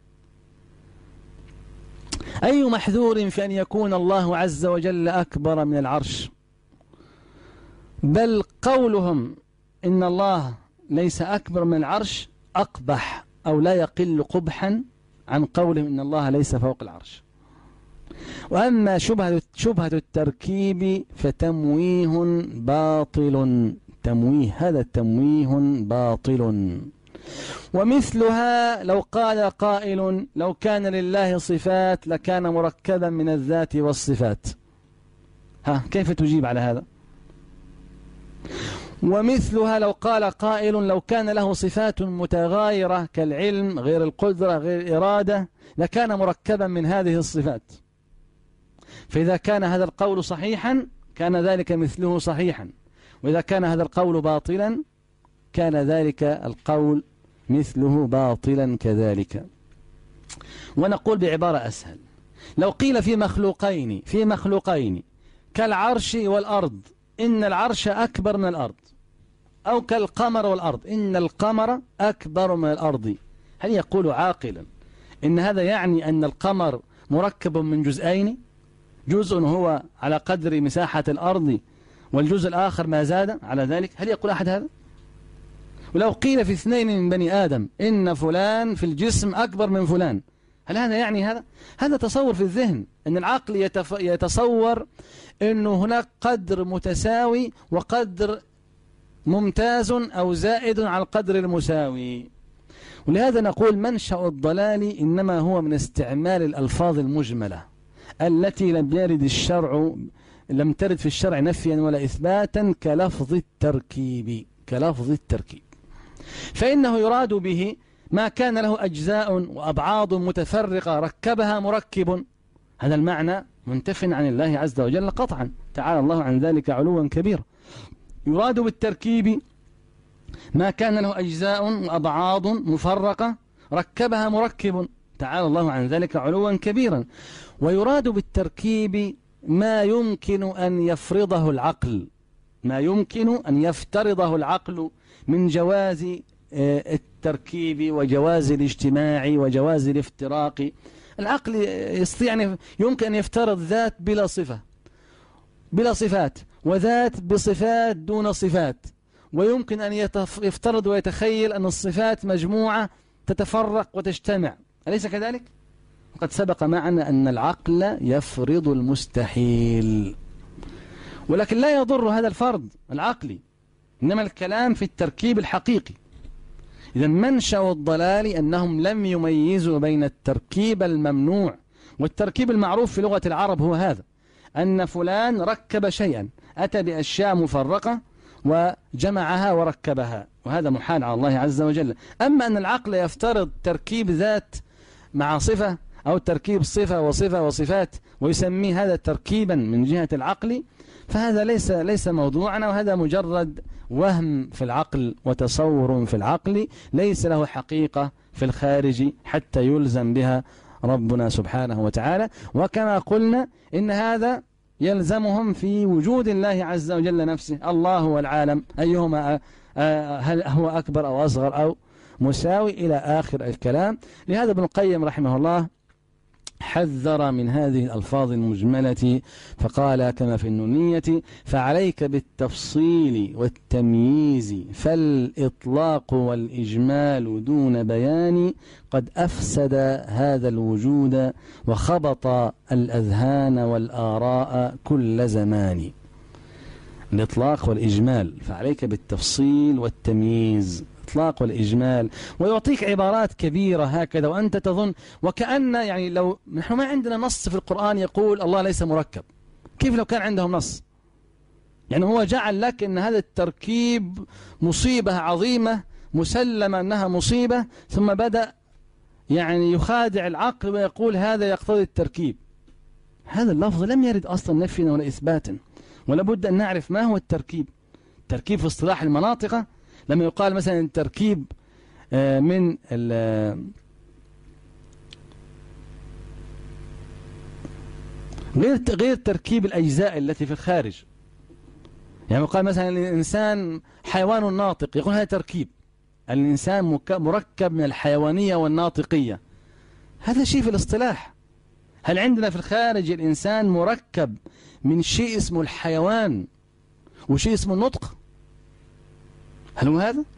أي محذور في أن يكون الله عز وجل أكبر من العرش؟ بل قولهم إن الله ليس أكبر من العرش أقبح أو لا يقل قبحا عن قولهم إن الله ليس فوق العرش. وأما شبهة التركيب فتمويه باطل، تمويه، هذا التمويه باطل. ومثلها لو قال قائل: لو كان لله صفات لكان مركبا من الذات والصفات. كيف تجيب على هذا؟ ومثلها لو قال قائل: لو كان له صفات متغايرة كالعلم، غير القدرة، غير الإرادة، لكان مركبا من هذه الصفات. فإذا كان هذا القول صحيحا كان ذلك مثله صحيحا، وإذا كان هذا القول باطلا كان ذلك القول مثله باطلا كذلك. ونقول بعبارة أسهل: لو قيل في مخلوقين كالعرش والأرض إن العرش أكبر من الأرض، أو كالقمر والأرض إن القمر أكبر من الأرض، هل يقول عاقلا إن هذا يعني أن القمر مركب من جزئين، جزء هو على قدر مساحة الأرض والجزء الآخر ما زاد على ذلك؟ هل يقول أحد هذا؟ ولو قيل في اثنين من بني آدم إن فلان في الجسم أكبر من فلان، هل هذا يعني هذا؟ هذا تصور في الذهن، أن العقل يتصور أنه هناك قدر متساوي وقدر ممتاز أو زائد على القدر المساوي. ولهذا نقول منشأ الضلال إنما هو من استعمال الألفاظ المجملة التي لم ترد في الشرع نفيا ولا إثباتا، كلفظ التركيب، فإنه يراد به ما كان له أجزاء وأبعاض متفرقة ركبها مركب، هذا المعنى منتف عن الله عز وجل قطعا، تعالى الله عن ذلك علوا كبيرا. يراد بالتركيب ما كان له أجزاء وأبعاض مفرقة ركبها مركب، تعالى الله عن ذلك علوا كبيرا. ويراد بالتركيب ما يمكن أن يفرضه العقل، ما يمكن أن يفترضه العقل من جواز التركيب وجواز الاجتماع وجواز الافتراق. العقل يستطيع، يمكن أن يفترض ذات بلا صفات، وذات بصفات دون صفات، ويمكن أن يفترض ويتخيل أن الصفات مجموعة تتفرق وتجتمع، أليس كذلك؟ وقد سبق معنا أن العقل يفرض المستحيل، ولكن لا يضر هذا الفرض العقلي، إنما الكلام في التركيب الحقيقي. إذا منشأ الضلال أنهم لم يميزوا بين التركيب الممنوع والتركيب المعروف في لغة العرب، هو هذا: أن فلان ركب شيئا، أتى بأشياء مفرقة وجمعها وركبها، وهذا محال على الله عز وجل. أما أن العقل يفترض تركيب ذات مع صفة، أو تركيب صفة وصفة وصفات، ويسمي هذا تركيبا من جهة العقل، فهذا ليس موضوعنا، وهذا مجرد وهم في العقل وتصور في العقل، ليس له حقيقة في الخارج حتى يلزم بها ربنا سبحانه وتعالى. وكما قلنا إن هذا يلزمهم في وجود الله عز وجل نفسه، الله والعالم أيهما هل هو أكبر أو أصغر أو مساوي إلى آخر الكلام. لهذا ابن القيم رحمه الله حذر من هذه الألفاظ المجملة فقال كما في النونية: فعليك بالتفصيل والتمييز، فالإطلاق والإجمال دون بيان قد أفسد هذا الوجود وخبط الأذهان والآراء كل زمان. الإطلاق والإجمال، فعليك بالتفصيل والتمييز، الإطلاق والإجمال، ويعطيك عبارات كبيرة هكذا وأنت تظن وكأن يعني لو نحن ما عندنا نص في القرآن يقول الله ليس مركب، كيف لو كان عندهم نص؟ يعني هو جعل لك أن هذا التركيب مصيبة عظيمة مسلمة أنها مصيبة، ثم بدأ يعني يخادع العقل ويقول هذا يقتضي التركيب. هذا اللفظ لم يرد أصلا نفيا ولا إثباتا، ولا بد أن نعرف ما هو التركيب. التركيب في اصطلاح المناطق لما يقال مثلا التركيب من غير تركيب الأجزاء التي في الخارج. يعني يقال مثلا الإنسان حيوان ناطق، يقول هذا تركيب، الإنسان مركب من الحيوانية والناطقية، هذا شيء في الاصطلاح. هل عندنا في الخارج الإنسان مركب من شيء اسمه الحيوان وشيء اسمه النطق؟ هل هو هذا؟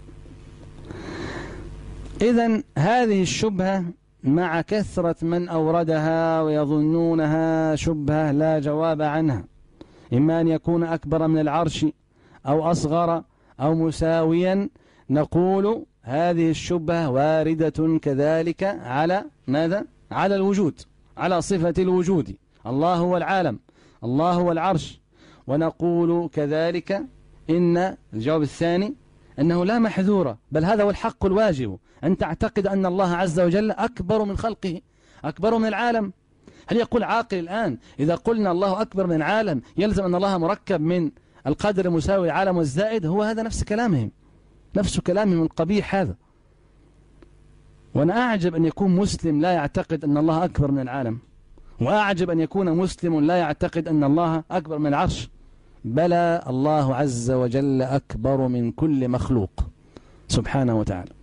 إذن هذه الشبهة مع كثرة من أوردها ويظنونها شبهة لا جواب عنها، إما أن يكون أكبر من العرش أو أصغر أو مساويا، نقول هذه الشبهة واردة كذلك على ماذا؟ على الوجود، على صفة الوجود. الله هو العالم، الله هو العرش. ونقول كذلك إن الجواب الثاني أنه لا محذور، بل هذا هو الحق الواجب، أن تعتقد أن الله عز وجل أكبر من خلقه، أكبر من العالم. هل يقول عاقل الآن إذا قلنا الله أكبر من العالم يلزم أن الله مركب من القدر المساوي العالم والزائد؟ هو هذا نفس كلامهم، نفس كلامهم القبيح هذا. وأنا أعجب أن يكون مسلم لا يعتقد أن الله أكبر من العالم، وأعجب أن يكون مسلم لا يعتقد أن الله أكبر من العرش. بلى، الله عز وجل أكبر من كل مخلوق سبحانه وتعالى.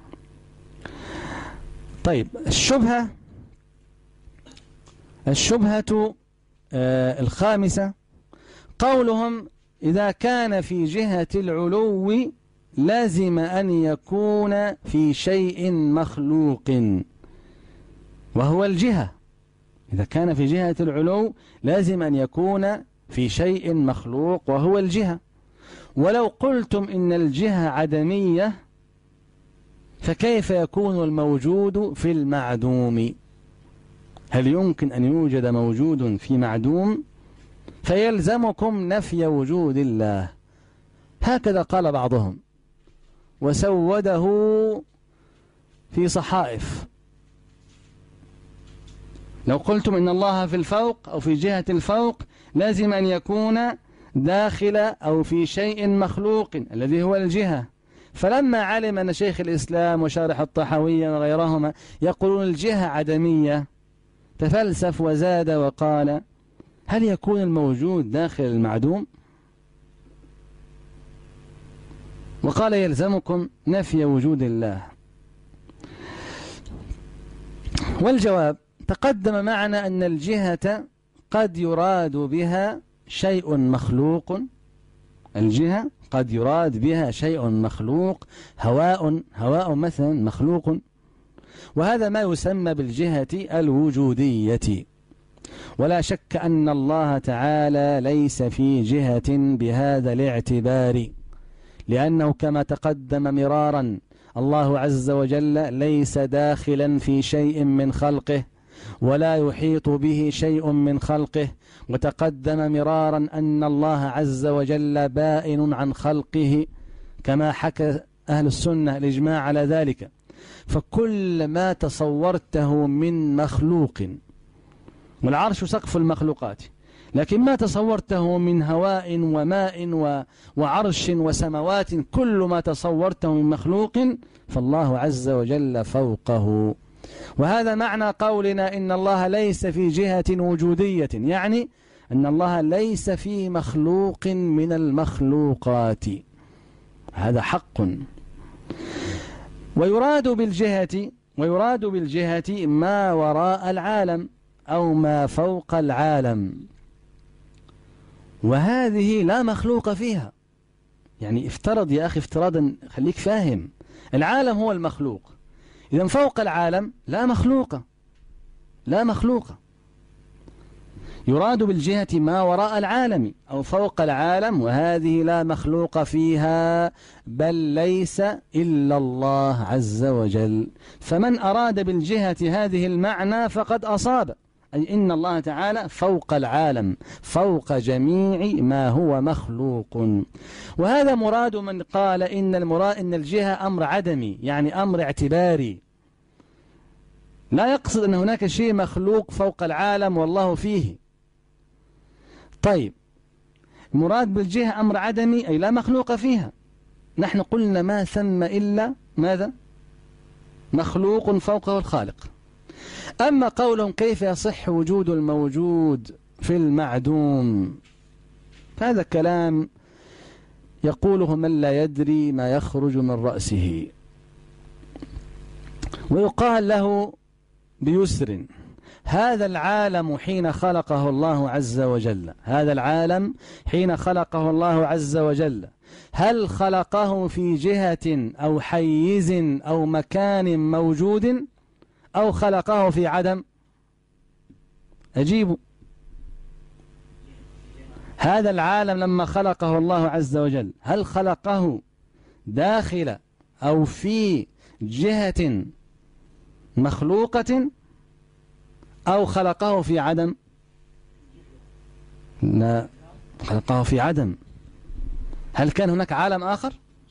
طيب، الشبهة الخامسة قولهم إذا كان في جهة العلو لازم أن يكون في شيء مخلوق، وهو الجهة. إذا كان في جهة العلو لازم أن يكون في شيء مخلوق وهو الجهة. ولو قلتم إن الجهة عدمية فكيف يكون الموجود في المعدوم؟ هل يمكن أن يوجد موجود في معدوم؟ فيلزمكم نفي وجود الله. هكذا قال بعضهم وسوده في صحائف. لو قلتم إن الله في الفوق أو في جهة الفوق لازم أن يكون داخل أو في شيء مخلوق الذي هو الجهة. فلما علم أن شيخ الإسلام وشارح الطحاوية وغيرهما يقولون الجهة عدمية تفلسف وزاد وقال هل يكون الموجود داخل المعدوم؟ وقال يلزمكم نفي وجود الله. والجواب تقدم معنا أن الجهة قد يراد بها شيء مخلوق، الجهة قد يراد بها شيء مخلوق، هواء مثلا مخلوق، وهذا ما يسمى بالجهة الوجودية. ولا شك أن الله تعالى ليس في جهة بهذا الاعتبار، لأنه كما تقدم مرارا الله عز وجل ليس داخلا في شيء من خلقه ولا يحيط به شيء من خلقه. وتقدم مرارا أن الله عز وجل بائن عن خلقه كما حكى أهل السنة الإجماع على ذلك. فكل ما تصورته من مخلوق، والعرش سقف المخلوقات، لكن ما تصورته من هواء وماء وعرش وسماوات، كل ما تصورته من مخلوق فالله عز وجل فوقه. وهذا معنى قولنا إن الله ليس في جهة وجودية، يعني أن الله ليس في مخلوق من المخلوقات، هذا حق. ويراد بالجهة ما وراء العالم أو ما فوق العالم، وهذه لا مخلوق فيها. يعني افترض يا أخي افتراضا، خليك فاهم، العالم هو المخلوق، إذا فوق العالم لا مخلوق. يراد بالجهة ما وراء العالم أو فوق العالم، وهذه لا مخلوق فيها بل ليس إلا الله عز وجل. فمن أراد بالجهة هذه المعنى فقد أصاب، أي إن الله تعالى فوق العالم، فوق جميع ما هو مخلوق. وهذا مراد من قال إن الجهة أمر عدمي، يعني أمر اعتباري، لا يقصد أن هناك شيء مخلوق فوق العالم والله فيه. طيب، مراد بالجهة أمر عدمي أي لا مخلوق فيها. نحن قلنا ما ثم إلا ماذا؟ مخلوق فوقه الخالق. أما قولهم كيف يصح وجود الموجود في المعدوم، هذا كلام يقوله من لا يدري ما يخرج من رأسه. ويقال له بيسر: هذا العالم حين خلقه الله عز وجل، هذا العالم حين خلقه الله عز وجل، هل خلقه في جهة أو حيز أو مكان موجود أو خلقه في عدم؟ أجيبوا. هذا العالم لما خلقه الله عز وجل هل خلقه داخل أو في جهة مخلوقة أو خلقه في عدم؟ لا، خلقه في عدم. هل كان هناك عالم آخر؟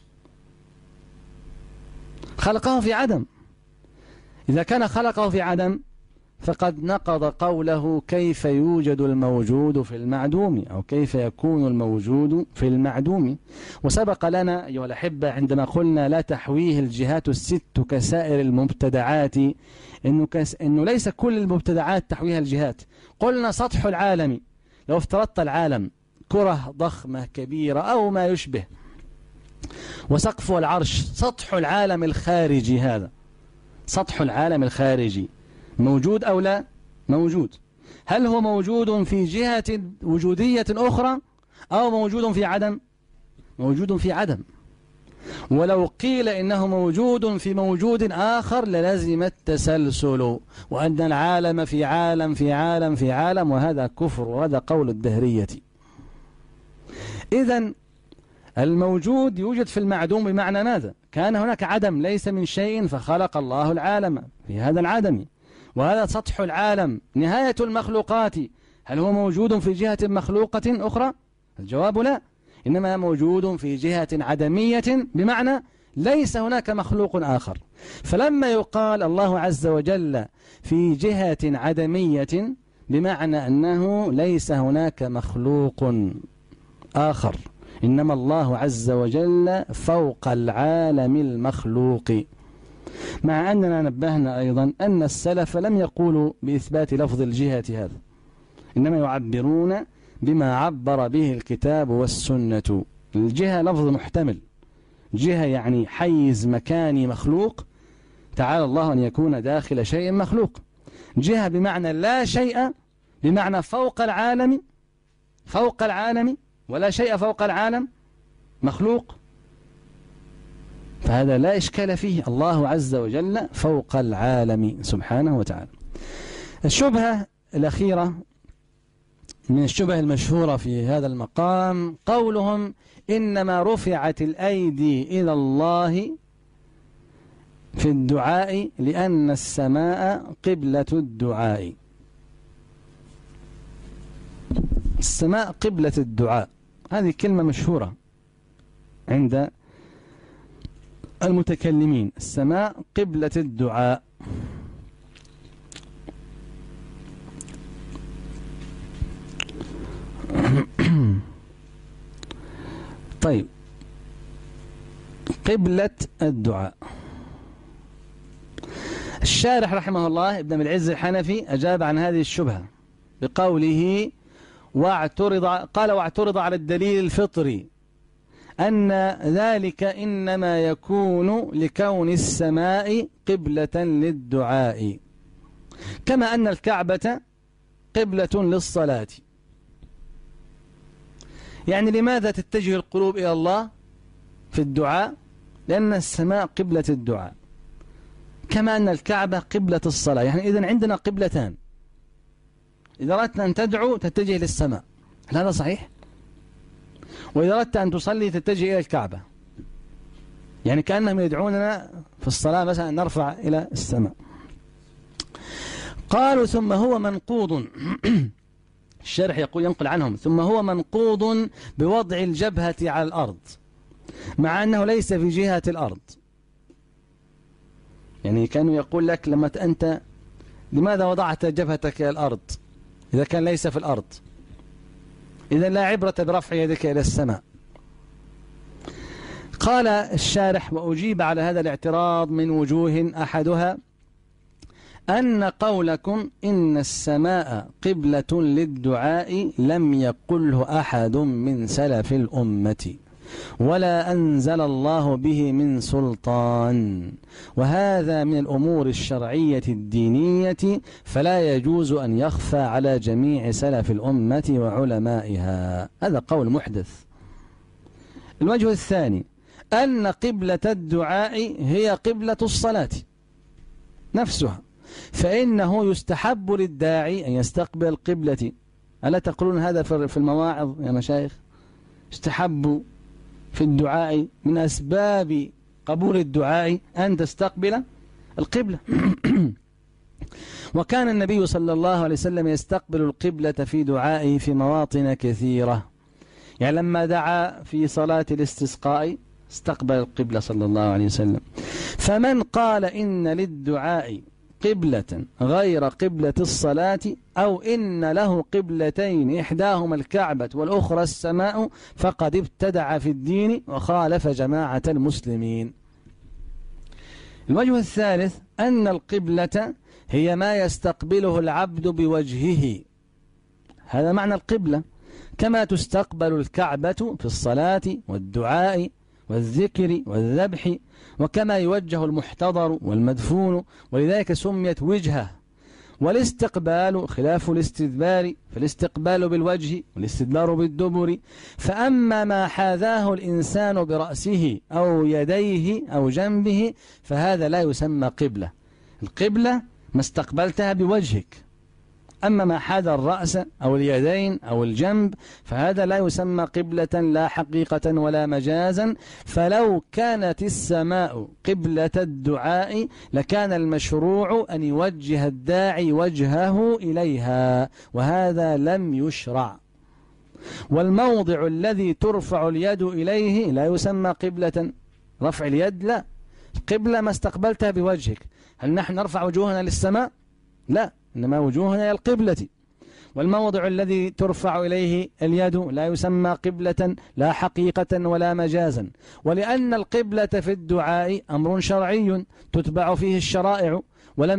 خلقه في عدم. إذا كان خلقه في عدم فقد نقض قوله كيف يوجد الموجود في المعدوم، أو كيف يكون الموجود في المعدوم. وسبق لنا أيها الأحبة عندما قلنا لا تحويه الجهات الست كسائر المبتدعات، إنه ليس كل المبتدعات تحويها الجهات. قلنا سطح العالم، لو افترضت العالم كرة ضخمة كبيرة أو ما يشبه، وسقف العرش، سطح العالم الخارجي، هذا سطح العالم الخارجي موجود أو لا؟ موجود. هل هو موجود في جهة وجودية أخرى أو موجود في عدم؟ موجود في عدم. ولو قيل إنه موجود في موجود آخر للزم التسلسل، وأن العالم في عالم في عالم في عالم، وهذا كفر، وهذا قول الدهرية. إذن الموجود يوجد في المعدوم بمعنى ماذا؟ كان هناك عدم ليس من شيء فخلق الله العالم في هذا العدم، وهذا سطح العالم نهاية المخلوقات. هل هو موجود في جهة مخلوقة أخرى؟ الجواب لا، إنما موجود في جهة عدمية، بمعنى ليس هناك مخلوق آخر. فلما يقال الله عز وجل في جهة عدمية، بمعنى أنه ليس هناك مخلوق آخر، إنما الله عز وجل فوق العالم المخلوق. مع أننا نبهنا أيضا أن السلف لم يقولوا بإثبات لفظ الجهة هذا، إنما يعبرون بما عبر به الكتاب والسنة. الجهة لفظ محتمل، جهة يعني حيز مكاني مخلوق، تعالى الله أن يكون داخل شيء مخلوق. جهة بمعنى لا شيء، بمعنى فوق العالم، فوق العالم، ولا شيء فوق العالم مخلوق، فهذا لا إشكال فيه. الله عز وجل فوق العالم سبحانه وتعالى. الشبهة الأخيرة من الشبه المشهورة في هذا المقام قولهم إنما رفعت الأيدي إلى الله في الدعاء لأن السماء قبلة الدعاء. السماء قبلة الدعاء، هذه كلمة مشهورة عند المتكلمين، السماء قبلة الدعاء. طيب، قبلة الدعاء. الشارح رحمه الله ابن العز الحنفي أجاب عن هذه الشبهة بقوله واعترض على الدليل الفطري أن ذلك إنما يكون لكون السماء قبلة للدعاء، كما أن الكعبة قبلة للصلاة. يعني لماذا تتجه القلوب إلى الله في الدعاء؟ لأن السماء قبلة الدعاء، كما أن الكعبة قبلة الصلاة. يعني إذن عندنا قبلتان، إذا أردت أن تدعو تتجه للسماء، هل هذا صحيح؟ وإذا أردت أن تصلي تتجه إلى الكعبة، يعني كأنهم يدعوننا في الصلاة مثلا نرفع إلى السماء. قالوا ثم هو منقوض الشرح يقول ينقل عنهم ثم هو منقوض بوضع الجبهة على الأرض، مع أنه ليس في جهة الأرض. يعني كانوا يقول لك لما أنت لماذا وضعت جبهتك إلى الأرض إذا كان ليس في الأرض؟ إذا لا عبرة برفع يدك إلى السماء. قال الشارح وأجيب على هذا الاعتراض من وجوه، أحدها أن قولكم إن السماء قبلة للدعاء لم يقله أحد من سلف الأمة، ولا أنزل الله به من سلطان، وهذا من الأمور الشرعية الدينية، فلا يجوز أن يخفى على جميع سلف الأمة وعلمائها. هذا قول محدث. الوجه الثاني أن قبلة الدعاء هي قبلة الصلاة نفسها، فإنه يستحب للداعي أن يستقبل القبلة. ألا تقولون هذا في المواعظ يا مشايخ؟ يستحب في الدعاء من أسباب قبول الدعاء أن تستقبل القبلة. وكان النبي صلى الله عليه وسلم يستقبل القبلة في دعائه في مواطن كثيرة. يعني لما دعا في صلاة الاستسقاء استقبل القبلة صلى الله عليه وسلم. فمن قال إن للدعاء قبلة غير قبلة الصلاة، أو إن له قبلتين إحداهما الكعبة والأخرى السماء، فقد ابتدع في الدين وخالف جماعة المسلمين. الوجه الثالث أن القبلة هي ما يستقبله العبد بوجهه، هذا معنى القبلة، كما تستقبل الكعبة في الصلاة والدعاء والذكر والذبح، وكما يوجه المحتضر والمدفون، ولذلك سميت وجهة. والاستقبال خلاف الاستدبار، فالاستقبال بالوجه والاستدبار بالدبر. فأما ما حاذاه الإنسان برأسه أو يديه أو جنبه فهذا لا يسمى قبلة. القبلة ما استقبلتها بوجهك. أما ما حاذى الرأس أو اليدين أو الجنب فهذا لا يسمى قبلة لا حقيقة ولا مجازا. فلو كانت السماء قبلة الدعاء لكان المشروع أن يوجه الداعي وجهه إليها، وهذا لم يشرع. والموضع الذي ترفع اليد إليه لا يسمى قبلة. رفع اليد لا، قبلة ما استقبلتها بوجهك. هل نحن نرفع وجوهنا للسماء؟ لا، إنما وجوهنا إلى القبلة. والموضع الذي ترفع إليه اليد لا يسمى قبلة لا حقيقة ولا مجازا. ولأن القبلة في الدعاء أمر شرعي تتبع فيه الشرائع، ولم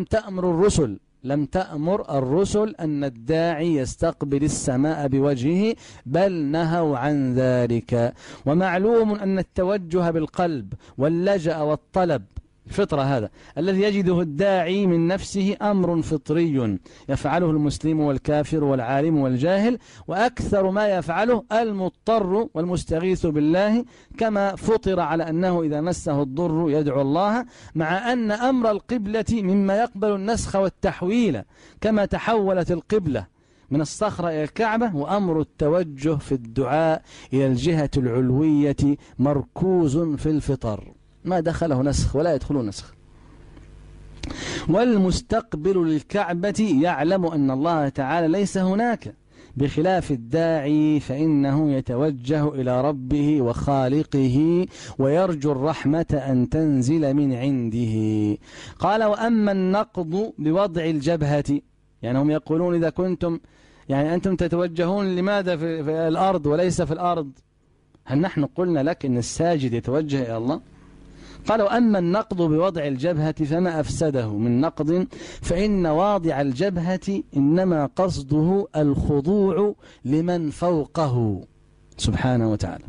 تأمر الرسل أن الداعي يستقبل السماء بوجهه، بل نهوا عن ذلك. ومعلوم أن التوجه بالقلب واللجأ والطلب الفطرة، هذا الذي يجده الداعي من نفسه أمر فطري يفعله المسلم والكافر والعالم والجاهل، وأكثر ما يفعله المضطر والمستغيث بالله، كما فطر على أنه إذا مسه الضر يدعو الله، مع أن أمر القبلة مما يقبل النسخ والتحويل، كما تحولت القبلة من الصخرة إلى الكعبة. وأمر التوجه في الدعاء إلى الجهة العلوية مركوز في الفطر، ما دخله نسخ ولا يدخله نسخ. والمستقبل للكعبة يعلم أن الله تعالى ليس هناك، بخلاف الداعي فإنه يتوجه إلى ربه وخالقه ويرجو الرحمة أن تنزل من عنده. قال وأما النقض بوضع الجبهة، يعني هم يقولون إذا كنتم يعني أنتم تتوجهون لماذا في الأرض وليس في الأرض؟ هل نحن قلنا لك أن الساجد يتوجه إلى الله؟ قالوا أما النقض بوضع الجبهة فما أفسده من نقض، فإن واضع الجبهة إنما قصده الخضوع لمن فوقه سبحانه وتعالى.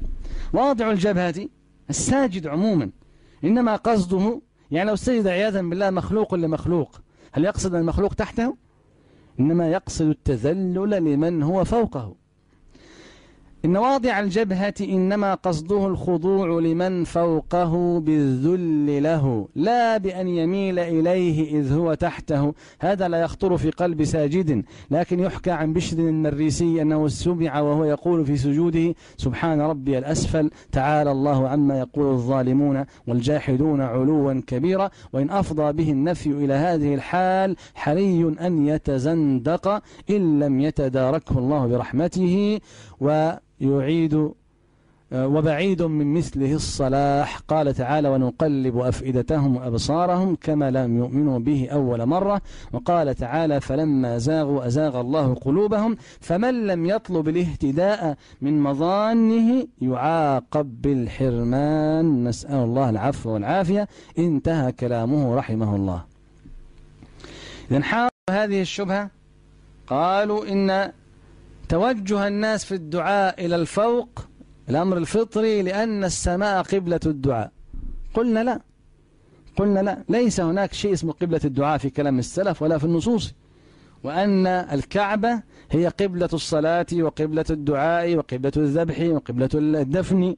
واضع الجبهة الساجد عموما إنما قصده، يعني لو سجد عياذا بالله مخلوق لمخلوق، هل يقصد المخلوق تحته؟ إنما يقصد التذلل لمن هو فوقه. إن واضع الجبهة إنما قصده الخضوع لمن فوقه بالذل له، لا بأن يميل إليه إذ هو تحته، هذا لا يخطر في قلب ساجد. لكن يحكى عن بشر المريسي أنه سمع وهو يقول في سجوده: سبحان ربي الأسفل، تعالى الله عما يقول الظالمون والجاحدون علوا كبيرا. وإن أفضى به النفي إلى هذه الحال حري أن يتزندق إن لم يتداركه الله برحمته ويعيد وبعيد من مثله الصلاح. قال تعالى: ونقلب أفئدتهم وأبصارهم كما لم يؤمنوا به أول مرة. وقال تعالى: فلما زاغوا أزاغ الله قلوبهم. فمن لم يطلب الاهتداء من مظانه يعاقب بالحرمان، نسأل الله العفو والعافية. انتهى كلامه رحمه الله. إذن حاولوا هذه الشبهة، قالوا إن توجه الناس في الدعاء إلى الفوق الأمر الفطري لأن السماء قبلة الدعاء. قلنا لا، ليس هناك شيء اسمه قبلة الدعاء في كلام السلف ولا في النصوص، وأن الكعبة هي قبلة الصلاة وقبلة الدعاء وقبلة الذبح وقبلة الدفن.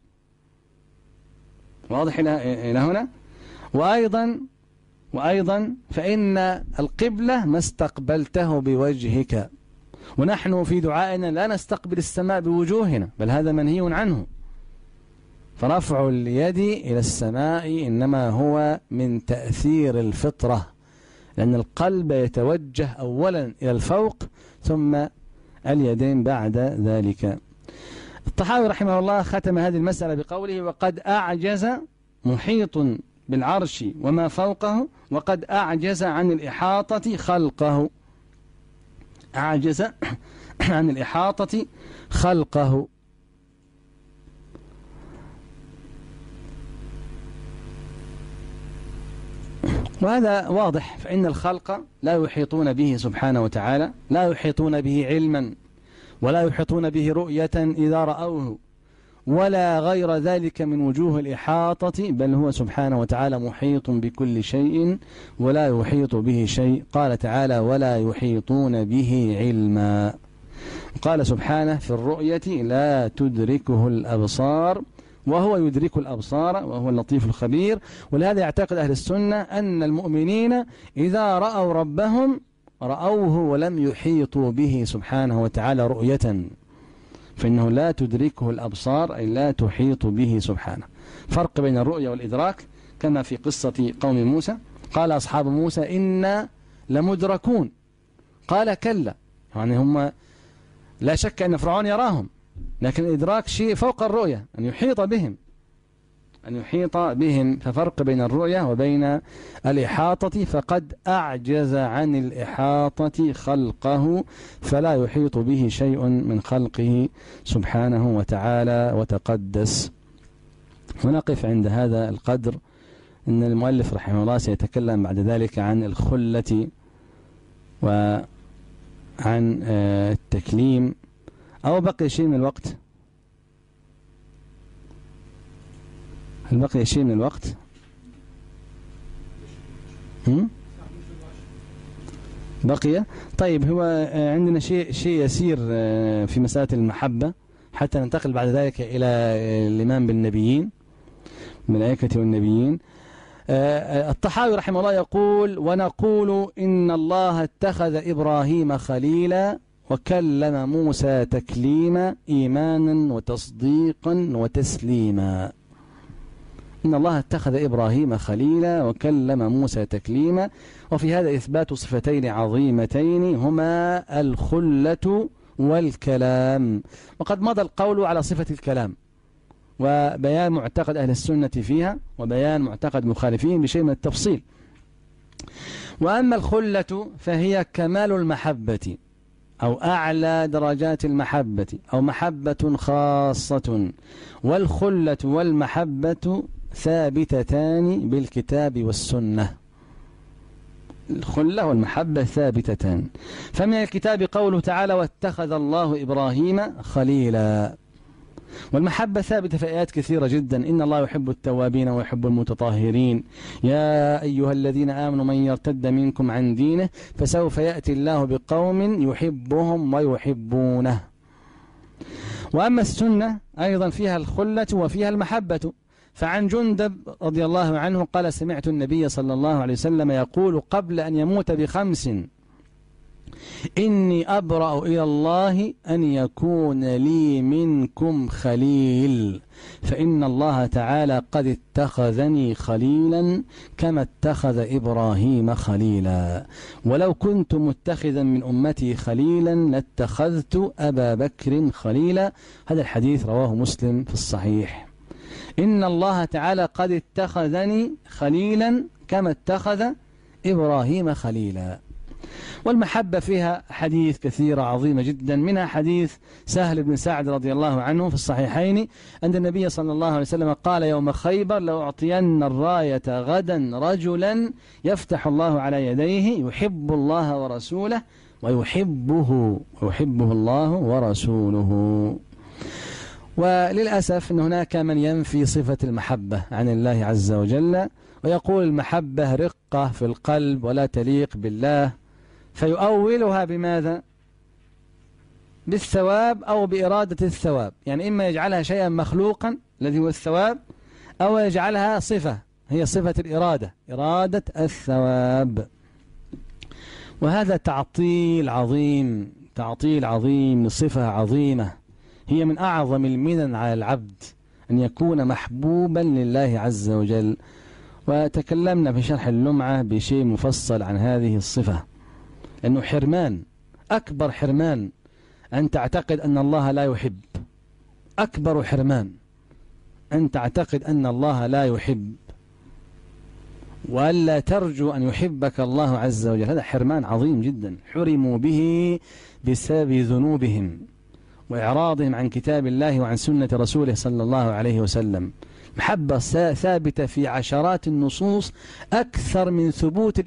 واضح إلى هنا؟ وأيضا فإن القبلة ما استقبلته بوجهك، ونحن في دعائنا لا نستقبل السماء بوجوهنا، بل هذا منهي عنه. فرفع اليد إلى السماء إنما هو من تأثير الفطرة، لأن القلب يتوجه أولا إلى الفوق ثم اليدين بعد ذلك. الطحاوي رحمه الله ختم هذه المسألة بقوله: وقد أعجز محيط بالعرش وما فوقه، وقد أعجز عن الإحاطة خلقه. أعجز عن الإحاطة خلقه. وهذا واضح، فإن الخلق لا يحيطون به سبحانه وتعالى، لا يحيطون به علما ولا يحيطون به رؤية إذا رأوه ولا غير ذلك من وجوه الإحاطة، بل هو سبحانه وتعالى محيط بكل شيء ولا يحيط به شيء. قال تعالى: ولا يحيطون به علما. قال سبحانه في الرؤية: لا تدركه الأبصار وهو يدرك الأبصار وهو اللطيف الخبير. ولهذا يعتقد أهل السنة أن المؤمنين إذا رأوا ربهم رأوه ولم يحيطوا به سبحانه وتعالى رؤية، فإنه لا تدركه الأبصار أي لا تحيط به سبحانه. فرق بين الرؤية والإدراك، كما في قصة قوم موسى قال أصحاب موسى: إنا لمدركون. قال: كلا، يعني هم لا شك أن فرعون يراهم، لكن الإدراك شيء فوق الرؤية، أن يحيط بهم. ففرق بين الرؤية وبين الإحاطة. فقد أعجز عن الإحاطة خلقه، فلا يحيط به شيء من خلقه سبحانه وتعالى وتقدس. ونقف عند هذا القدر. إن المؤلف رحمه الله سيتكلم بعد ذلك عن الخلة وعن التكليم. أو بقي شيء من الوقت؟ هل بقي شيء من الوقت؟ بقي؟ طيب، هو عندنا شيء يسير في مسألة المحبة حتى ننتقل بعد ذلك إلى الإيمان بالنبيين، الملائكة والنبيين. الطحاوي رحمه الله يقول: ونقول إن الله اتخذ إبراهيم خليلا وكلم موسى تكليما إيمانا وتصديقا وتسليما. إن الله اتخذ إبراهيم خليلا وكلم موسى تكليما. وفي هذا إثبات صفتين عظيمتين هما الخلة والكلام. وقد مضى القول على صفة الكلام وبيان معتقد أهل السنة فيها وبيان معتقد مخالفين بشيء من التفصيل. وأما الخلة فهي كمال المحبة أو أعلى درجات المحبة أو محبة خاصة. والخلة والمحبة ثابتتان بالكتاب والسنة. الخلة والمحبة ثابتتان. فمن الكتاب قوله تعالى: واتخذ الله إبراهيم خليلا. والمحبة ثابتة في آيات كثيرة جدا. إن الله يحب التوابين ويحب المتطهرين. يا أيها الذين آمنوا من يرتد منكم عن دينه فسوف يأتي الله بقوم يحبهم ويحبونه. وأما السنة أيضا فيها الخلة وفيها المحبة. فعن جندب رضي الله عنه قال سمعت النبي صلى الله عليه وسلم يقول قبل أن يموت ب5: إني أبرأ إلى الله أن يكون لي منكم خليل، فإن الله تعالى قد اتخذني خليلا كما اتخذ إبراهيم خليلا، ولو كنت متخذا من أمتي خليلا لاتخذت أبا بكر خليلا. هذا الحديث رواه مسلم في الصحيح. إن الله تعالى قد اتخذني خليلا كما اتخذ إبراهيم خليلا. والمحبة فيها حديث كثيرة عظيمة جدا، منها حديث سهل بن سعد رضي الله عنه في الصحيحين أن النبي صلى الله عليه وسلم قال يوم خيبر: لأعطين الراية غدا رجلا يفتح الله على يديه يحب الله ورسوله ويحبه الله ورسوله. وللأسف أن هناك من ينفي صفة المحبة عن الله عز وجل ويقول المحبة رقة في القلب ولا تليق بالله، فيؤولها بماذا؟ بالثواب أو بإرادة الثواب. يعني إما يجعلها شيئا مخلوقا الذي هو الثواب، أو يجعلها صفة هي صفة الإرادة، إرادة الثواب. وهذا تعطيل عظيم لصفة عظيمة هي من أعظم المنن على العبد، أن يكون محبوبا لله عز وجل. وتكلمنا في شرح اللمعة بشيء مفصل عن هذه الصفة، لأنه حرمان، أكبر حرمان أن تعتقد أن الله لا يحب، أكبر حرمان أن تعتقد أن الله لا يحب وألا ترجو أن يحبك الله عز وجل. هذا حرمان عظيم جدا حرموا به بسبب ذنوبهم وإعراضهم عن كتاب الله وعن سنة رسوله صلى الله عليه وسلم. محبة ثابتة في عشرات النصوص أكثر من ثبوت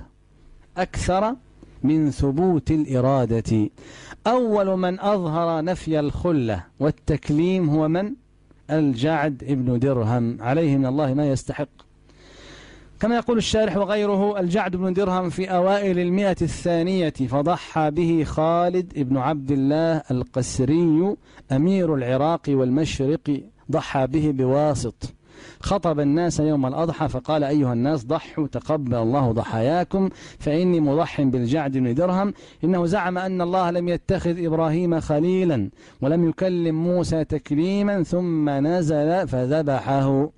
الإرادة. أول من أظهر نفي الخلة والتكليم هو من؟ الجعد ابن درهم عليه من الله ما يستحق. كما يقول الشارح وغيره: الجعد بن درهم في أوائل 100 فضحى به خالد ابن عبد الله القسري أمير العراق والمشرق، ضحى به بواسط. خطب الناس يوم الأضحى فقال: أيها الناس ضحوا تقبل الله ضحاياكم فإني مضح بالجعد بن درهم، إنه زعم أن الله لم يتخذ إبراهيم خليلا ولم يكلم موسى تكليما ثم نزل فذبحه.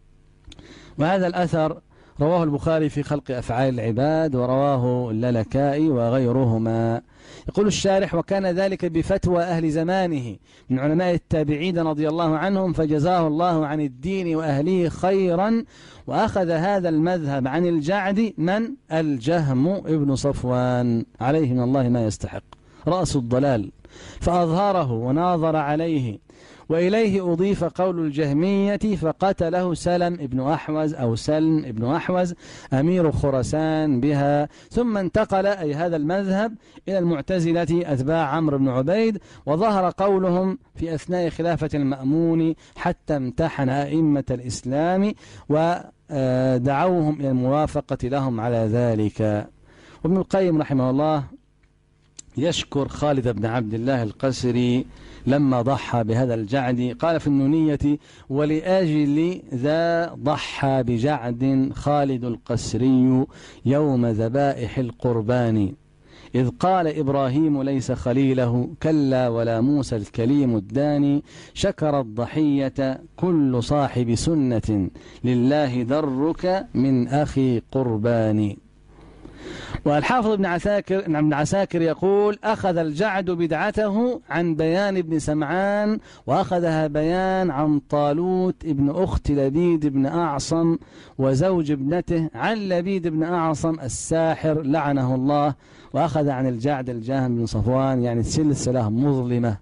وهذا الأثر رواه البخاري في خلق أفعال العباد ورواه اللالكائي وغيرهما. يقول الشارح: وكان ذلك بفتوى أهل زمانه من علماء التابعين رضي الله عنهم، فجزاه الله عن الدين وأهله خيرا. وأخذ هذا المذهب عن الجعد من؟ الجهم ابن صفوان عليه من الله ما يستحق، رأس الضلال، فأظهره وناظر عليه. وإليه أضيف قول الجهمية فقتله سلم ابن أحوز أمير خراسان بها. ثم انتقل أي هذا المذهب إلى المعتزلة أتباع عمرو بن عبيد، وظهر قولهم في أثناء خلافة المأمون حتى امتحن أئمة الإسلام ودعوهم إلى الموافقة لهم على ذلك. وابن القيم رحمه الله يشكر خالد بن عبد الله القسري لما ضحى بهذا الجعد، قال في النونية: ولأجل ذا ضحى بجعد خالد القسري يوم ذبائح القربان، إذ قال إبراهيم ليس خليله كلا ولا موسى الكليم الداني، شكر الضحية كل صاحب سنة لله درك من أخي قربان. والحافظ ابن عساكر يقول: أخذ الجعد بدعته عن بيان بن سمعان، وأخذها بيان عن طالوت ابن أخت لبيد بن أعصم وزوج ابنته عن لبيد بن أعصم الساحر لعنه الله، وأخذ عن الجعد الجهم بن صفوان، يعني سلسلة مظلمة،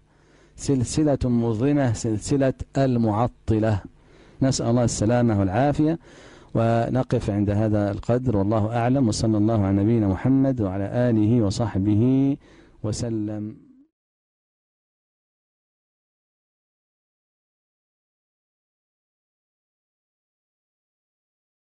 سلسلة المعطلة. نسأل الله السلامة والعافية. ونقف عند هذا القدر والله أعلم، وصلى الله على نبينا محمد وعلى آله وصحبه وسلم.